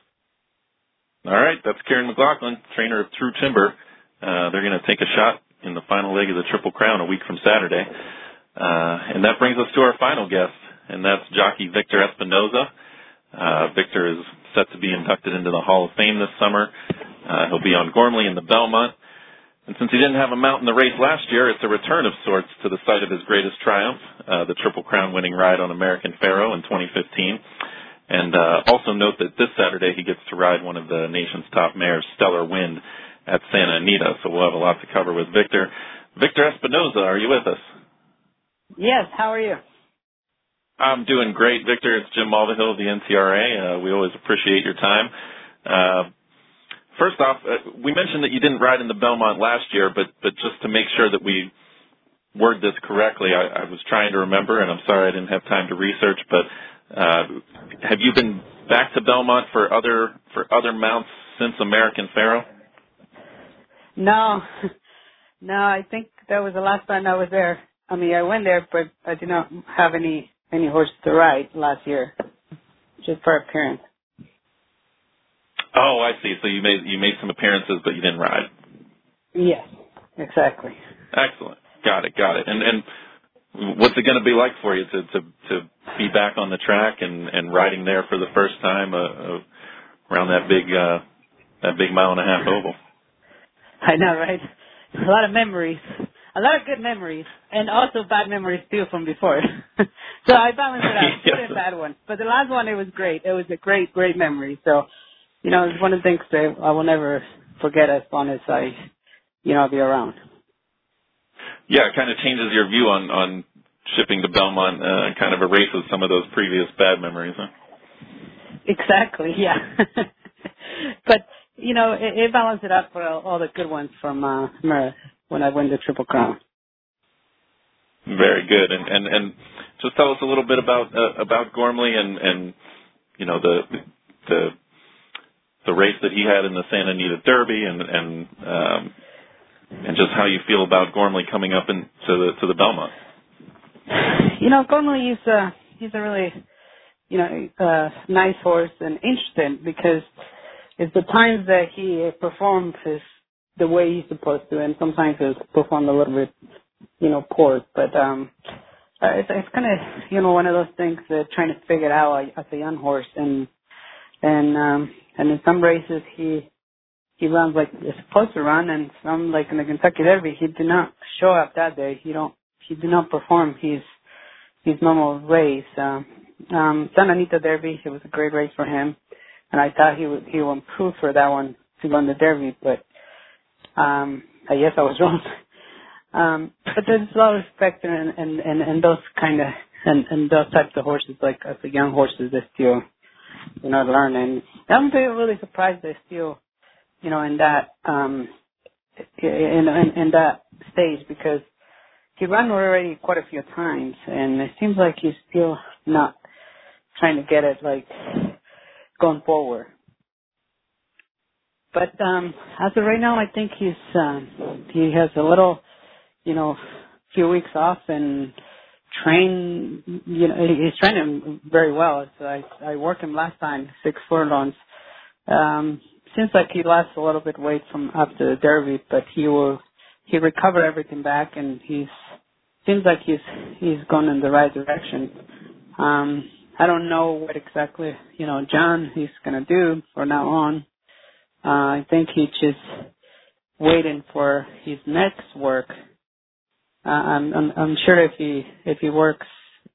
Speaker 2: All right. That's Kieran McLaughlin, trainer of True Timber. Uh, they're going to take a shot in the final leg of the Triple Crown a week from Saturday. Uh, and that brings us to our final guest, and that's jockey Victor Espinoza. Uh, Victor is set to be inducted into the Hall of Fame this summer. Uh, he'll be on Gormley in the Belmont. And since he didn't have a mount in the race last year, it's a return of sorts to the site of his greatest triumph, uh, the Triple Crown winning ride on American Pharoah in twenty fifteen. And uh, also note that this Saturday he gets to ride one of the nation's top mares, Stellar Wind, at Santa Anita. So we'll have a lot to cover with Victor. Victor Espinoza, are you with us?
Speaker 13: Yes, how are you?
Speaker 2: I'm doing great, Victor. It's Jim Mulvihill of the N C R A. Uh, we always appreciate your time. Uh, First off, uh, we mentioned that you didn't ride in the Belmont last year, but but just to make sure that we word this correctly, I, I was trying to remember, and I'm sorry I didn't have time to research. But uh, have you been back to Belmont for other for other mounts since American Pharoah?
Speaker 13: No, no. I think that was the last time I was there. I mean, I went there, but I did not have any any horse to ride last year, just for appearance.
Speaker 2: Oh, I see. So you made you made some appearances, but you didn't ride.
Speaker 13: Yes, exactly.
Speaker 2: Excellent. Got it. Got it. And and what's it going to be like for you to to to be back on the track and and riding there for the first time uh, uh, around that big uh, that big mile and a half oval?
Speaker 13: I know, right? A lot of memories, a lot of good memories, and also bad memories too from before. So I balanced it out. Good and bad ones, but the last one it was great. It was a great, great memory. So. You know, it's one of the things that I will never forget as long as I, you know, I'll be around.
Speaker 2: Yeah, it kind of changes your view on, on shipping to Belmont, uh, kind of erases some of those previous bad memories, huh?
Speaker 13: Exactly, yeah. But, you know, it, it balanced it out for all, all the good ones from uh, when I won the Triple Crown.
Speaker 2: Very good. And, and, and just tell us a little bit about uh, about Gormley and, and, you know, the the the race that he had in the Santa Anita Derby, and and um, and just how you feel about Gormley coming up into the to the Belmont.
Speaker 13: You know, Gormley is uh, he's a really you know uh, nice horse and interesting because it's the times that he performs his the way he's supposed to, and sometimes he's performed a little bit you know poor. But um, uh, it's it's kind of you know one of those things that trying to figure it out as a young horse, and and um, And in some races, he he runs like he's supposed to run, and some, like in the Kentucky Derby, he did not show up that day. He don't he did not perform his his normal race. Um, um, Santa Anita Derby, it was a great race for him, and I thought he would he would improve for that one to run the Derby, but um, I guess I was wrong. um, but there's a lot of respect in and and and those kind of and and those types of horses, like as the young horses, they still. You know, learning. I'm really surprised they're still, you know, in that um, in, in in that stage because he ran already quite a few times, and it seems like he's still not trying to get it like going forward. But um, as of right now, I think he's um, he has a little, you know, few weeks off and. Train, you know, he's training very well. So I I worked him last time, six furlongs. Um, seems like he lost a little bit weight from after the Derby, but he will he recovered everything back, and he's seems like he's he's going in the right direction. Um, I don't know what exactly you know John he's gonna do from now on. Uh, I think he's just waiting for his next work. Uh, I'm, I'm I'm sure if he if he works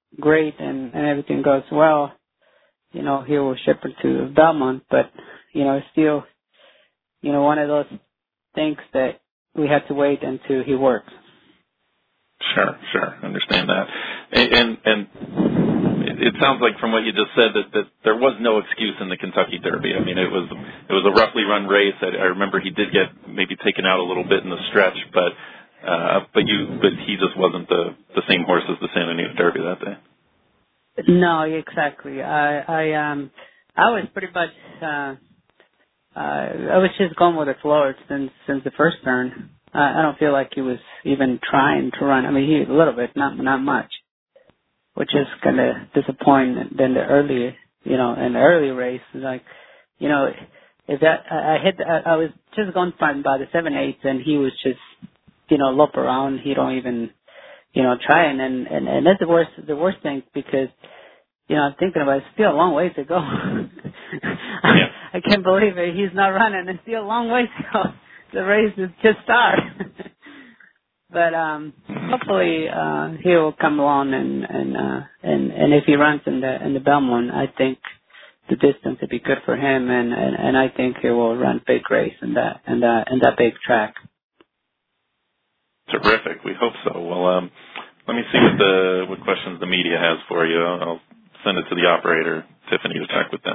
Speaker 13: great and, and everything goes well, you know, he will ship it to Belmont. But, you know, it's still, you know, one of those things that we have to wait until he works.
Speaker 2: Sure, sure. Understand that. And, and, and it sounds like from what you just said that, that there was no excuse in the Kentucky Derby. I mean, it was it was a roughly run race. I, I remember he did get maybe taken out a little bit in the stretch, but uh, but you but he just wasn't the the same horse as the Santa Anita Derby that day.
Speaker 13: No, exactly. I I um I was pretty much uh, uh, I was just going with the flow since since the first turn. Uh, I don't feel like he was even trying to run. I mean, he a little bit, not not much, which is kind of disappointing. Than the early, you know, in the early race, like, you know, if that I, I hit, I, I was just going by, by the seven eighths, and he was just, you know, lope around. He don't even, you know, try, and and and, and that's the worst the worst thing because, you know, I'm thinking about it, it's still a long way to go. I, I can't believe it. He's not running. It's still a long way to go. The race is just started. But um hopefully uh he will come along and and uh and and if he runs in the in the Belmont, I think the distance would be good for him, and and, and I think he will run big race in that in that in that big track.
Speaker 2: Terrific. We hope so. Well, um let me see what the what questions the media has for you. I'll send it to the operator, Tiffany, to check with them.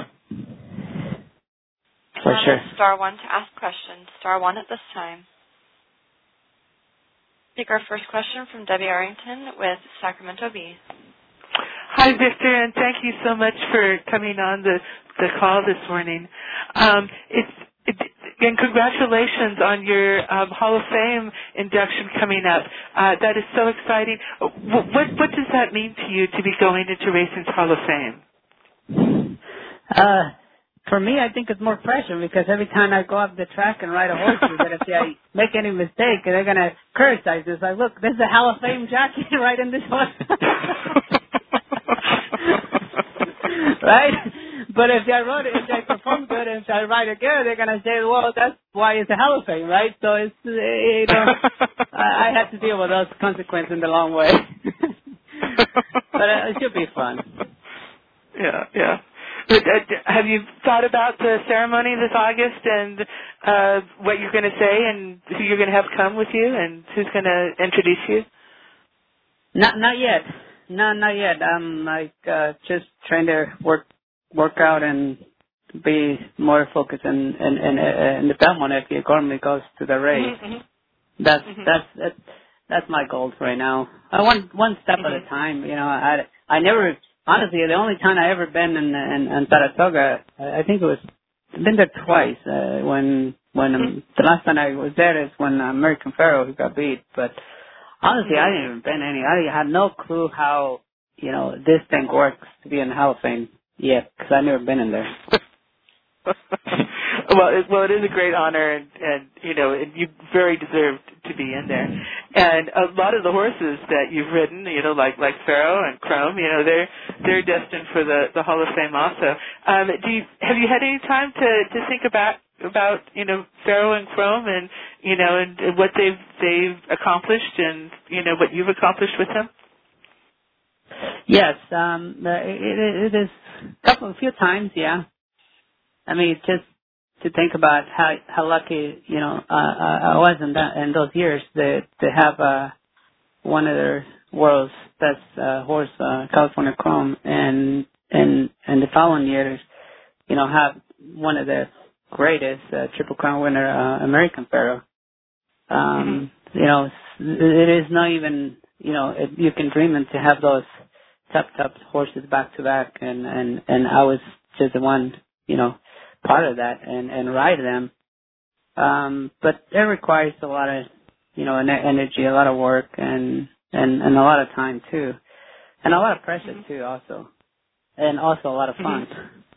Speaker 13: For sure.
Speaker 1: Star one to ask questions. Star one at this time. Take our first question from Debbie Arrington with Sacramento Bee.
Speaker 10: Hi, Victor, and thank you so much for coming on the, the call this morning. Um, it's it, and congratulations on your um, Hall of Fame induction coming up. Uh, that is so exciting. What, what what does that mean to you to be going into racing's Hall of Fame?
Speaker 13: Uh. For me, I think it's more pressure because every time I go up the track and ride a horse, that if I make any mistake, they're going to criticize this. Like, look, there's a Hall of Fame jockey riding this horse. Right? But if I rode it, if I perform good, if I ride it good, they're going to say, well, that's why it's a Hall of Fame, right? So it's, you know, I, I have to deal with those consequences in the long way. But uh, it should be fun.
Speaker 10: Yeah, yeah. But, uh, have you thought about the ceremony this August and uh, what you're going to say and who you're going to have come with you and who's going to introduce you?
Speaker 13: Not not yet. No, not yet. I'm like uh, just trying to work work out and be more focused in in, in, in the Belmont if the economy goes to the race. Mm-hmm. That's mm-hmm. that's that's that's my goal right now. I want one step mm-hmm. at a time. You know, I I never. Honestly, the only time I ever been in in, in Saratoga, I think it was been there twice. Uh, when when um, the last time I was there is when uh, American Pharoah got beat. But honestly, I didn't even been any. I had no clue how you know this thing works to be in the Hall of Fame yet because I've never been in there.
Speaker 10: well, it, well, it is a great honor, and, and you know, and you very deserve to be in there. And a lot of the horses that you've ridden, you know, like like Pharoah and Chrome, you know, they're they're destined for the, the Hall of Fame also. Um, do you have you had any time to, to think about about you know Pharoah and Chrome and you know and what they've they've accomplished and you know what you've accomplished with them?
Speaker 13: Yes, um, it, it is a couple, a few times, yeah. I mean, just to think about how how lucky you know uh, I was in that in those years to to have uh, one of the world's best uh, horse, uh, California Chrome, and and and the following years, you know, have one of the greatest uh, Triple Crown winner, uh, American Pharoah. Um, mm-hmm. You know, it is not even you know it, you can dream to have those top top horses back to back, and and and I was just the one you know. part of that and, and ride them. Um, but it requires a lot of, you know, energy, a lot of work and, and, and a lot of time too. And a lot of pressure mm-hmm. too also. And also a lot of fun.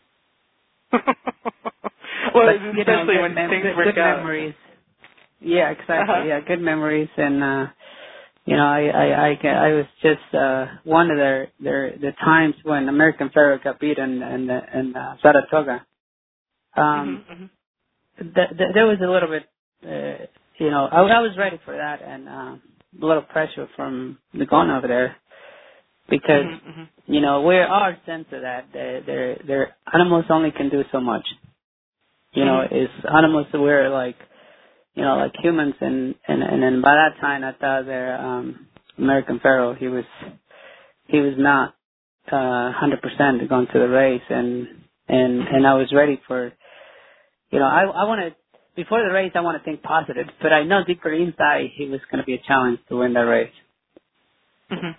Speaker 10: Mm-hmm. well, but, especially know, when mem- things
Speaker 13: good,
Speaker 10: work
Speaker 13: good
Speaker 10: out.
Speaker 13: memories. Yeah, exactly.
Speaker 10: Uh-huh.
Speaker 13: Yeah, good memories. And, uh, you know, I, I, I, I was just, uh, one of the, the, the times when American Pharoah got beat in, in, in uh, Saratoga. Um, mm-hmm. th- th- there was a little bit, uh, you know, I, I was ready for that and uh, a little pressure from the going over there. because
Speaker 10: mm-hmm, mm-hmm.
Speaker 13: you know we are sense of that. They're, they're, they're animals only can do so much. You know,
Speaker 10: mm-hmm.
Speaker 13: it's animals that we're like, you know, like humans, and and and then by that time I thought their um, American Pharoah, he was he was not uh one hundred percent going to the race, and and and I was ready for, you know, I I want to. Before the race, I want to think positive, but I know deeper inside he was going to be a challenge to win that race.
Speaker 10: Mm-hmm.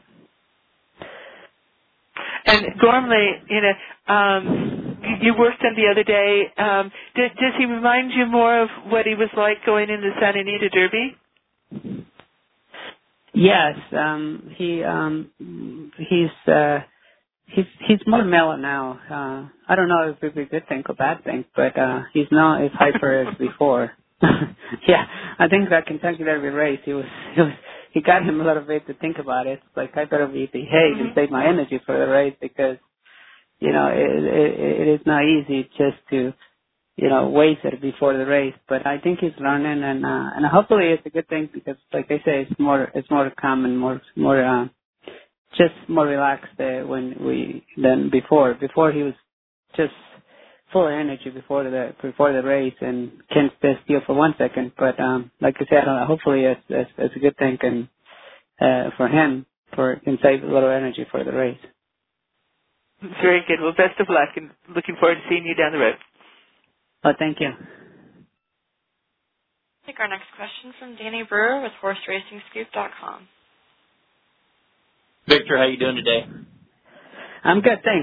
Speaker 10: And Gormley, you know, um, you worked him the other day. Um, did, does he remind you more of what he was like going into the Santa Anita Derby?
Speaker 13: Yes, um, he um, he's uh, he's he's more mellow now. Uh, I don't know if it's a good thing or bad thing, but uh, he's not as hyper as before. Yeah, I think that Kentucky Derby race, he was he was he got him a little bit to think about it. It's like I better be behaved mm-hmm. and save my energy for the race, because you know it, it, it is not easy just to you know waste it before the race. But I think he's learning, and uh, and hopefully it's a good thing, because like I say, it's more it's more calm and more more. Uh, just more relaxed uh, when we than before. Before he was just full of energy before the before the race and can't stay still for one second. But um, like I said, uh, hopefully it's, it's, it's a good thing and uh, for him for can save a little energy for the race.
Speaker 10: Very good. Well, best of luck, and looking forward to seeing you down the road.
Speaker 13: Oh, thank you.
Speaker 1: Take our next question from Danny Brewer with horse racing scoop dot com.
Speaker 7: Victor, how you doing today?
Speaker 13: I'm good, thanks.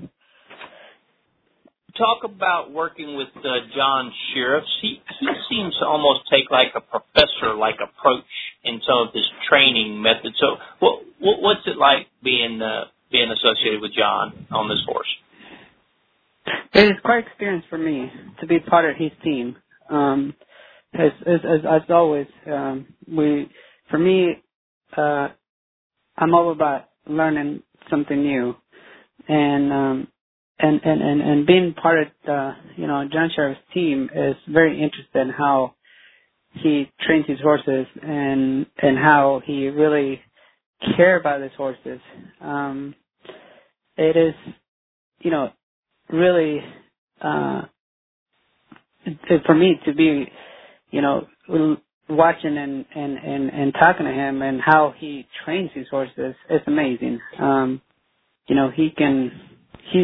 Speaker 7: Talk about working with uh, John Shirreffs. He he seems to almost take like a professor-like approach in some of his training methods. So, what, what what's it like being uh, being associated with John on this horse?
Speaker 13: It is quite an experience for me to be part of his team. Um, as, as as as always, um, we for me. Uh, I'm all about learning something new, and um, and, and, and, and being part of the, you know John Shirreffs' team is very interested in how he trains his horses and and how he really cares about his horses. Um, it is, you know, really uh, for me to be, you know. watching and, and, and, and talking to him and how he trains his horses is amazing. Um, you know, he can, he's,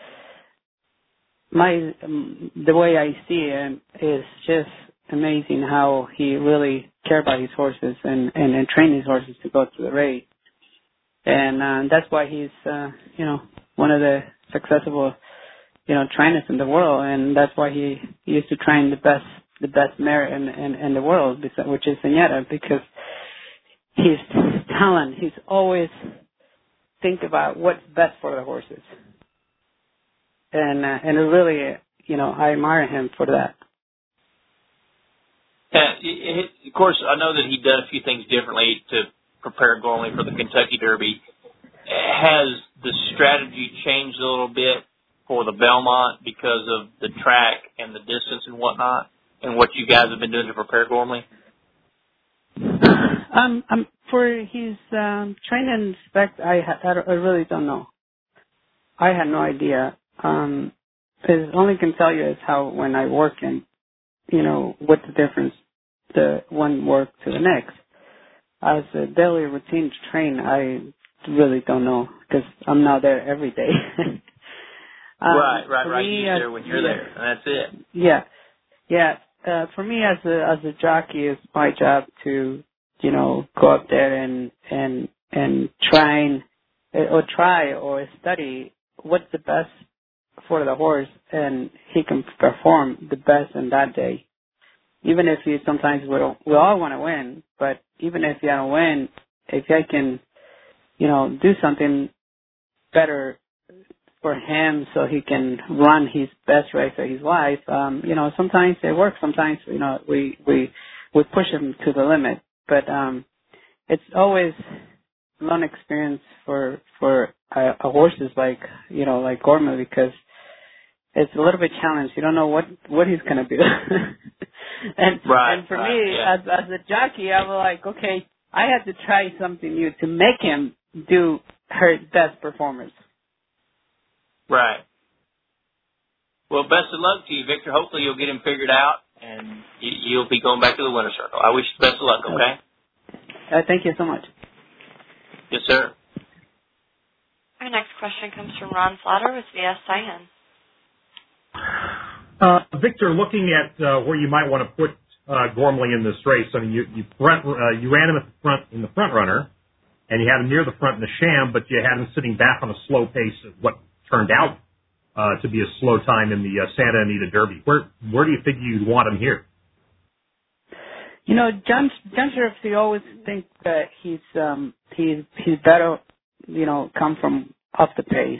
Speaker 13: my, um, the way I see him is just amazing how he really cares about his horses and, and, and train his horses to go to the race. And, uh, that's why he's, uh, you know, one of the successful, you know, trainers in the world. And that's why he, he used to train the best the best mare in, in, in the world, which is Zenyatta, because his talent, he's always think about what's best for the horses. And, uh, and it really, you know, I admire him for that.
Speaker 7: Yeah, of course, I know that he done a few things differently to prepare Gormley for the Kentucky Derby. Has the strategy changed a little bit for the Belmont because of the track and the distance and whatnot? And what you guys have been doing to prepare Gormley?
Speaker 13: Um, um, for his um, training spec, I, I, I really don't know. I had no idea. Um, the only can tell you is how when I work in, you know, what's the difference the one work to the next. As a daily routine to train, I really don't know because I'm not there every day. um,
Speaker 7: right, right, right.
Speaker 13: Me,
Speaker 7: You're
Speaker 13: as,
Speaker 7: there when you're
Speaker 13: yeah,
Speaker 7: there, and that's it.
Speaker 13: Yeah, yeah. Uh, for me, as a as a jockey, it's my job to, you know, go up there and and and try and or try or study what's the best for the horse, and he can perform the best in that day. Even if you sometimes we don't, we all want to win, but even if you don't win, if I can, you know, do something better for him so he can run his best race of his life, um, you know, sometimes it works. Sometimes, you know, we, we, we push him to the limit, but, um, it's always a long experience for, for a, a horses like, you know, like Gormley, because it's a little bit challenged. You don't know what, what he's going to do. and,
Speaker 7: right,
Speaker 13: and for
Speaker 7: right,
Speaker 13: me,
Speaker 7: yeah.
Speaker 13: as, as a jockey, I was like, okay, I had to try something new to make him do her best performance.
Speaker 7: Right. Well, best of luck to you, Victor. Hopefully you'll get him figured out, and you'll be going back to the winner's circle. I wish you the best of luck, okay?
Speaker 13: Uh, thank you so much.
Speaker 7: Yes, sir.
Speaker 1: Our next question comes from Ron Flatter with V S I N.
Speaker 4: Uh, Victor, looking at uh, where you might want to put uh, Gormley in this race, I mean, you you, front, uh, you ran him at the front in the front runner, and you had him near the front in the sham, but you had him sitting back on a slow pace of what turned out uh, to be a slow time in the uh, Santa Anita Derby. Where where do you think you'd want him here?
Speaker 13: You know, John John Sheriff, he always thinks that he's um he's he's better, you know, come from off the pace.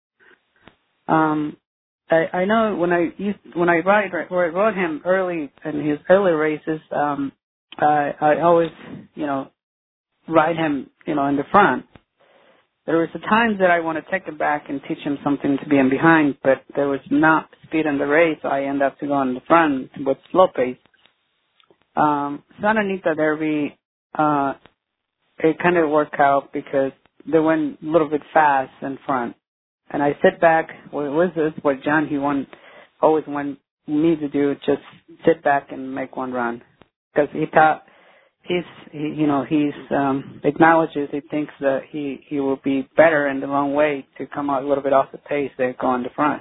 Speaker 13: Um, I I know when I used when I ride or I rode him early in his early races, um, I I always you know ride him you know in the front. There was the times that I want to take him back and teach him something to be in behind, but there was not speed in the race. I end up to go in the front with slow pace. Um, Santa Anita Derby, uh, it kind of worked out because they went a little bit fast in front. And I sit back, what was this? What John, he want, always wanted me to do, just sit back and make one run. Because he thought, he's, he, you know, he's, um, acknowledges, he thinks that he, he will be better in the long way to come out a little bit off the pace than go in the front.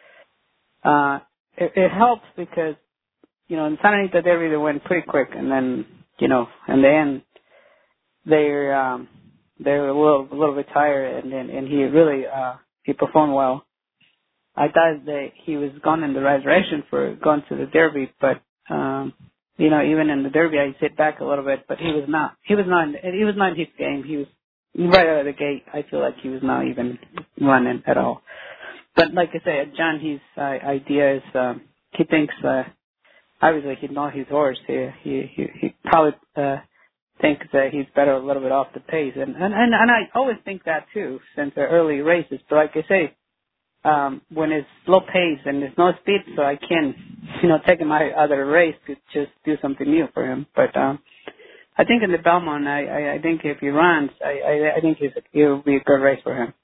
Speaker 13: Uh, it, it helps because, you know, in Santa Anita Derby, they went pretty quick, and then, you know, in the end, they're, um, they're a little, a little bit tired, and and, and he really, uh, he performed well. I thought that he was gone in the right direction for going to the Derby, but, um, you know, even in the Derby, I sit back a little bit, but he was not, he was not, he was not in his game. He was right out of the gate. I feel like he was not even running at all. But like I said, John, his uh, idea is, um, he thinks, uh, obviously, he knows his horse. He he he, he probably uh, thinks that he's better a little bit off the pace, and and and, and I always think that too, since the early races. But like I say, um, when it's slow pace and there's no speed, so I can, you know, take him out of the race to just do something new for him. But um, I think in the Belmont, I I, I think if he runs, I I, I think it's, it will be a good race for him.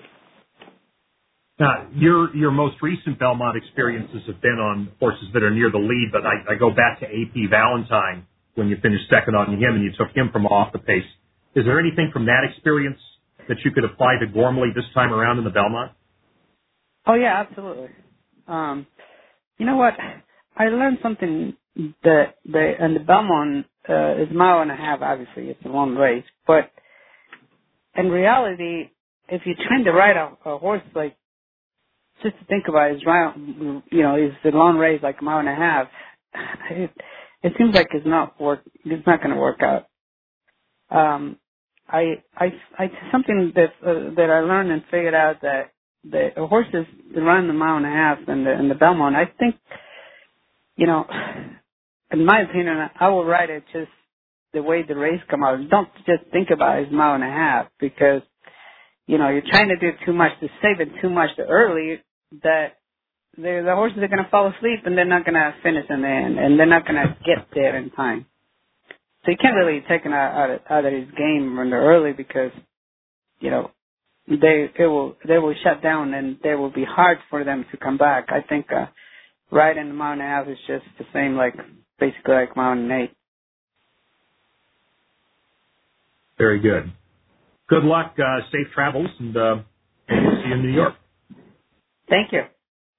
Speaker 4: Now, your your most recent Belmont experiences have been on horses that are near the lead, but I, I go back to A P Valentine when you finished second on him and you took him from off the pace. Is there anything from that experience that you could apply to Gormley this time around in the Belmont?
Speaker 13: Oh, yeah, absolutely. Um, you know what? I learned something that the, in the Belmont uh, is a mile and a half, obviously. It's a long race. But in reality, if you train to ride a, a horse like just to think about it, it's round, you know, it's a long race, like a mile and a half. It, it seems like it's not work. It's not going to work out. Um, I, I, I, something that uh, that I learned and figured out that the horses that run the mile and a half in the in the Belmont, I think, you know, in my opinion, I will ride it just the way the race come out. Don't just think about it as a mile and a half because, you know, you're trying to do too much to save it too much too early. That the the horses are going to fall asleep and they're not going to finish in the end, and they're not going to get there in time. So you can't really take him out, out, of, out of his game when they're early because, you know, they it will they will shut down and they will be hard for them to come back. I think uh, riding the mile and a half is just the same, like basically like mile and eight.
Speaker 4: Very good. Good luck, uh, safe travels, and uh, we'll see you in New York.
Speaker 13: Thank you.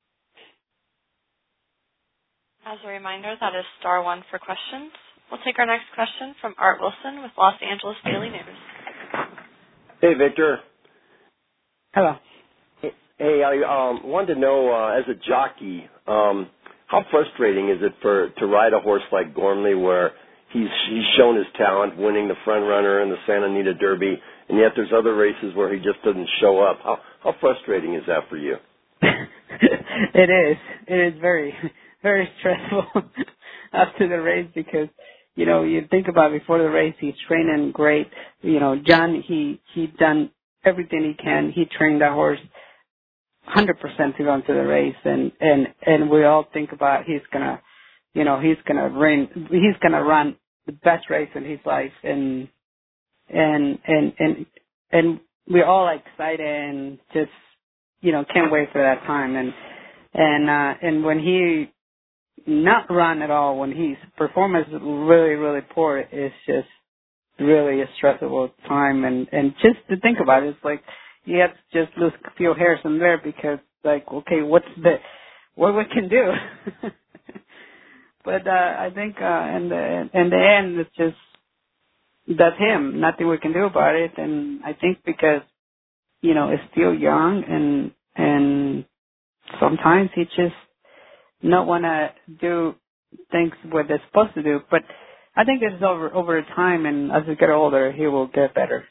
Speaker 1: As a reminder, that is star one for questions. We'll take our next question from Art Wilson with Los Angeles Daily News.
Speaker 14: Hey, Victor.
Speaker 13: Hello.
Speaker 14: Hey, I um, wanted to know, uh, as a jockey, um, how frustrating is it for to ride a horse like Gormley, where he's he's shown his talent, winning the front runner in the Santa Anita Derby, and yet there's other races where he just doesn't show up. How how frustrating is that for you?
Speaker 13: It is. It is very, very stressful after the race because, you know, you think about before the race, he's training great. You know, John, he he done everything he can. He trained that horse one hundred percent to go into the race, and and and we all think about he's gonna, you know, he's gonna run, he's gonna run the best race in his life, and and and and and we're all excited and just, you know, can't wait for that time. And and uh, and when he not run at all, when his performance is really, really poor, it's just really a stressful time. And, and just to think about it, it's like you have to just lose a few hairs in there because, like, okay, what's the, what we can do? But uh, I think uh, in the in the end, it's just that's him. Nothing we can do about it. And I think because, you know, it's still young and and sometimes he just not want to do things what they're supposed to do. But I think it's over over time, and as we get older, he will get better.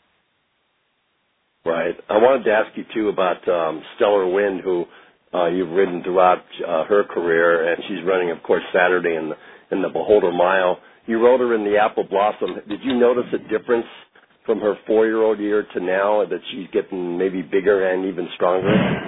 Speaker 14: Right. I wanted to ask you, too, about um, Stellar Wind, who uh, you've ridden throughout uh, her career, and she's running, of course, Saturday in the, in the Beholder Mile. You rode her in the Apple Blossom. Did you notice a difference from her four-year-old year to now, that she's getting maybe bigger and even stronger?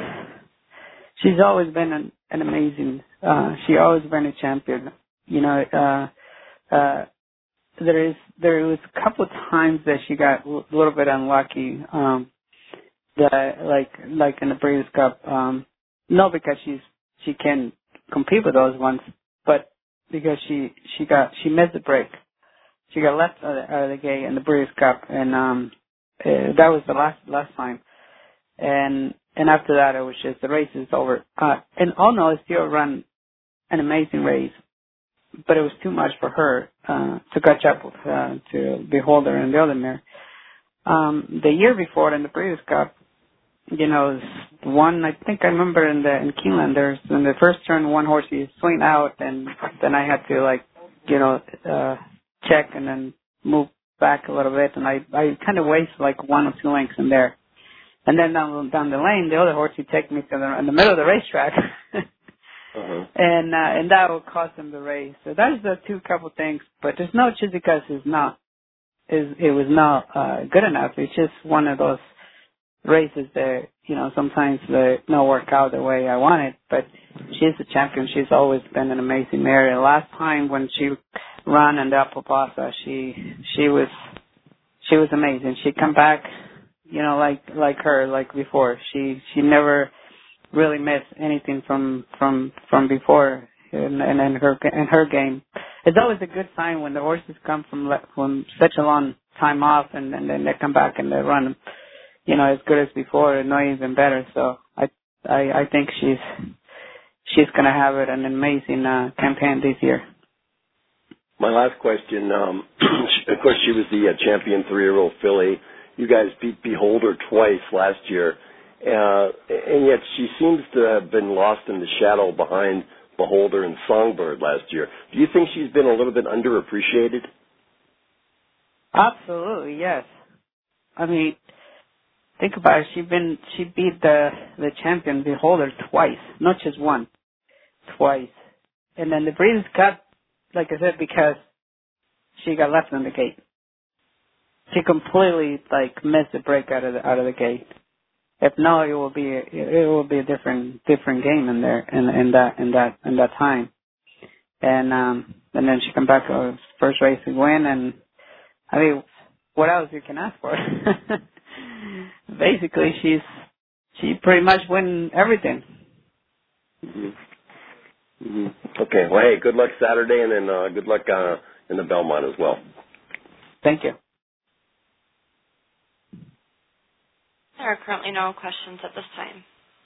Speaker 13: She's always been an, an amazing, uh, she always been a champion. You know, uh, uh, there is, there was a couple of times that she got a little bit unlucky, um, that, like, like in the Breeders' Cup, um, not because she's, she can compete with those ones, but because she, she got, she missed the break. She got left out of, out of the gate in the Breeders' Cup, and, um, uh, that was the last, last time. And, And after that, it was just the race is over. Uh, and all in all, still ran an amazing race, but it was too much for her uh, to catch up with uh, to Beholder and the other mare. Um, the year before in the Breeders' Cup, you know, one I think I remember in the in Keeneland, there's in the first turn, one horse he swing out, and then I had to like, you know, uh, check and then move back a little bit, and I I kind of wasted like one or two lengths in there. And then down down the lane, the other horse would take me to the in the middle of the racetrack, uh-huh. and uh, and that would cost him the race. So that's the two couple things. But there's no just because it's not is it was not uh, good enough. It's just one of those races that you know sometimes they don't work out the way I want it. But she's a champion. She's always been an amazing mare. And last time when she ran in the Apple Plaza, she she was she was amazing. She come back. You know, like like her, like before. She she never really missed anything from from from before in, in, in her in her game. It's always a good sign when the horses come from from such a long time off and, and then they come back and they run, you know, as good as before, and not even better. So I I, I think she's she's gonna have it an amazing uh, campaign this year.
Speaker 14: My last question, um, of course, she was the uh, champion three-year-old filly. You guys beat Beholder twice last year, uh, and yet she seems to have been lost in the shadow behind Beholder and Songbird last year. Do you think she's been a little bit underappreciated?
Speaker 13: Absolutely, yes. I mean, think about it. She been she beat the the champion Beholder twice, not just one, twice. And then the Breeders' Cup, like I said, because she got left on the gate. She completely like missed the break out of the out of the gate. If no, it will be it will be a different different game in there in in that in that in that time. And um and then she come back to her first race and win. And I mean, what else you can ask for? Basically, she's she pretty much win everything.
Speaker 14: Mm-hmm. Mm-hmm. Okay. Well, hey, good luck Saturday, and then uh, good luck uh, in the Belmont as well.
Speaker 13: Thank you.
Speaker 1: There are currently no questions at this time.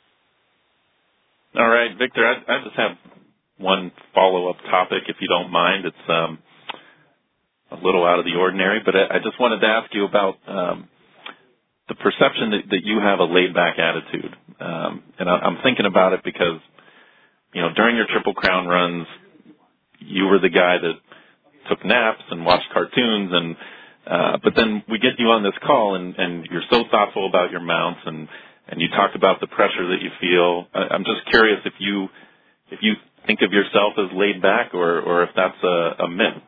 Speaker 2: All right, Victor, I, I just have one follow-up topic, if you don't mind. It's um, a little out of the ordinary, but I, I just wanted to ask you about um, the perception that, that you have a laid-back attitude. Um, and I, I'm thinking about it because, you know, during your Triple Crown runs, you were the guy that took naps and watched cartoons and Uh, but then we get you on this call, and, and you're so thoughtful about your mounts, and, and you talked about the pressure that you feel. I, I'm just curious if you if you think of yourself as laid back, or, or if that's a, a myth.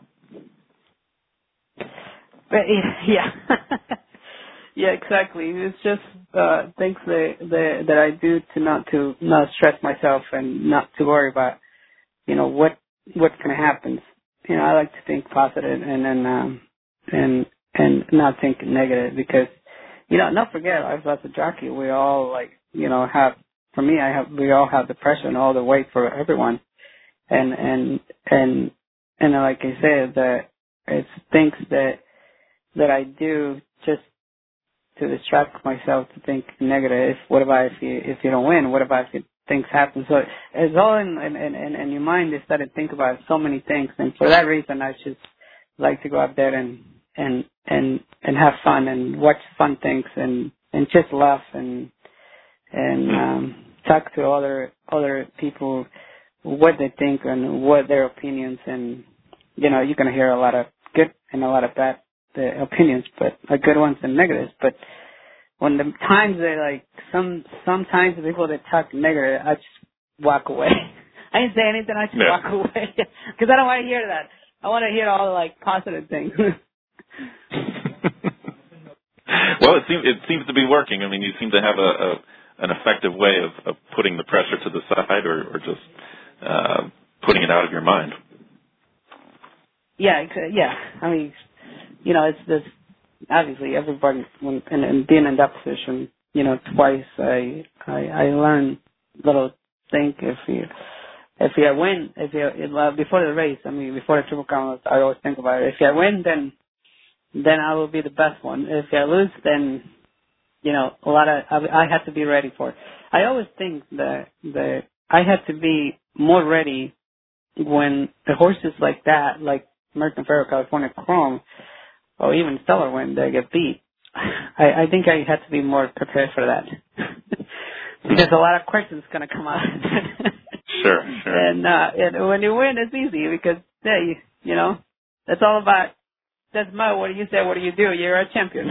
Speaker 13: But, yeah, yeah, exactly. It's just uh, things that, that that I do to not to not stress myself and not to worry about, you know, what what's going to happen. You know, I like to think positive and then. Um, and and not think negative, because you know, not forget, as a jockey, we all like, you know, have, for me, I have, we all have the pressure and all the weight for everyone. And, and, and, and like I said, that it's things that, that I do just to distract myself to think negative. What about if you, if you don't win? What about if things happen? So it's all in, in, in, in your mind. You start to think about so many things. And for that reason, I just like to go out there and, and, and, and have fun and watch fun things and, and just laugh and, and, um, talk to other, other people what they think and what their opinions, and, you know, you're going to hear a lot of good and a lot of bad uh, opinions, but uh, good ones and negatives. But when the times they like, some, sometimes the people that talk negative, I just walk away. I didn't say anything, I just yeah. walk away. Because I don't want to hear that. I want to hear all the, like, positive things.
Speaker 2: Well, it seems, it seems to be working. I mean, you seem to have a, a an effective way of, of putting the pressure to the side, or, or just uh, putting it out of your mind.
Speaker 13: Yeah, yeah. I mean, you know, it's this. Obviously, everybody, when and, and being in that position, you know, twice, I I, I learned little think if you if you win, if you uh, before the race, I mean, before the Triple Crown, I always think about it. If I win, then then I will be the best one. If I lose, then you know, a lot of I, I have to be ready for it. I always think that that I have to be more ready when the horses like that, like American Pharoah, California Chrome, or even Stellar, when they get beat. I, I think I have to be more prepared for that because a lot of questions going to come out.
Speaker 2: Sure, sure.
Speaker 13: And, uh, and when you win, it's easy because yeah, you, you know, that's all about. That's my. What do you say? What do you do? You're a champion.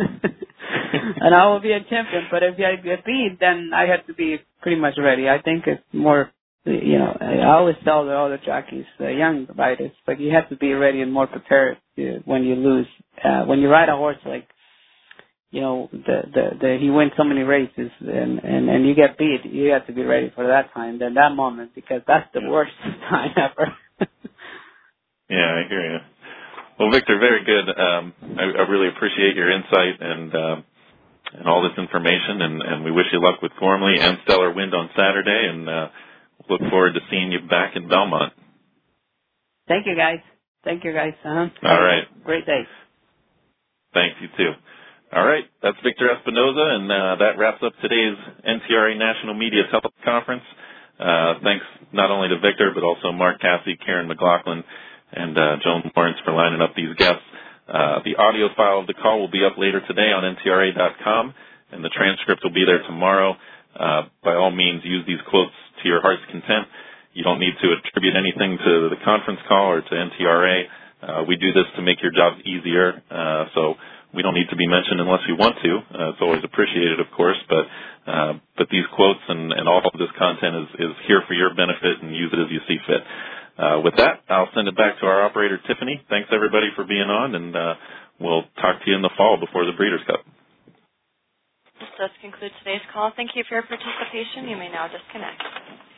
Speaker 13: And I will be a champion, but if I get beat, then I have to be pretty much ready. I think it's more, you know, I always tell the other jockeys, the young riders, but you have to be ready and more prepared when you lose. Uh, when you ride a horse like, you know, the, the, the, he wins so many races and, and, and you get beat, you have to be ready for that time, then that moment, because that's the worst time ever.
Speaker 2: Yeah, I hear you. Well, Victor, very good. Um, I, I really appreciate your insight and, uh, and all this information, and, and we wish you luck with Gormley and Stellar Wind on Saturday, and uh, look forward to seeing you back in Belmont.
Speaker 13: Thank you, guys. Thank you, guys. Uh-huh.
Speaker 2: All right.
Speaker 13: Great day.
Speaker 2: Thanks, you too. All right, that's Victor Espinoza, and uh, that wraps up today's N T R A National Media Teleconference. Uh, thanks not only to Victor, but also Mark Casse, Karen McLaughlin, and uh, Joan Lawrence for lining up these guests. Uh, the audio file of the call will be up later today on N T R A dot com, and the transcript will be there tomorrow. Uh, by all means, use these quotes to your heart's content. You don't need to attribute anything to the conference call or to N T R A. Uh, we do this to make your jobs easier, uh, so we don't need to be mentioned unless you want to. Uh, it's always appreciated, of course, but uh, but these quotes and, and all of this content is, is here for your benefit, and use it as you see fit. Uh, with that, I'll send it back to our operator, Tiffany. Thanks, everybody, for being on, and uh, we'll talk to you in the fall before the Breeders' Cup.
Speaker 1: This does conclude today's call. Thank you for your participation. You may now disconnect.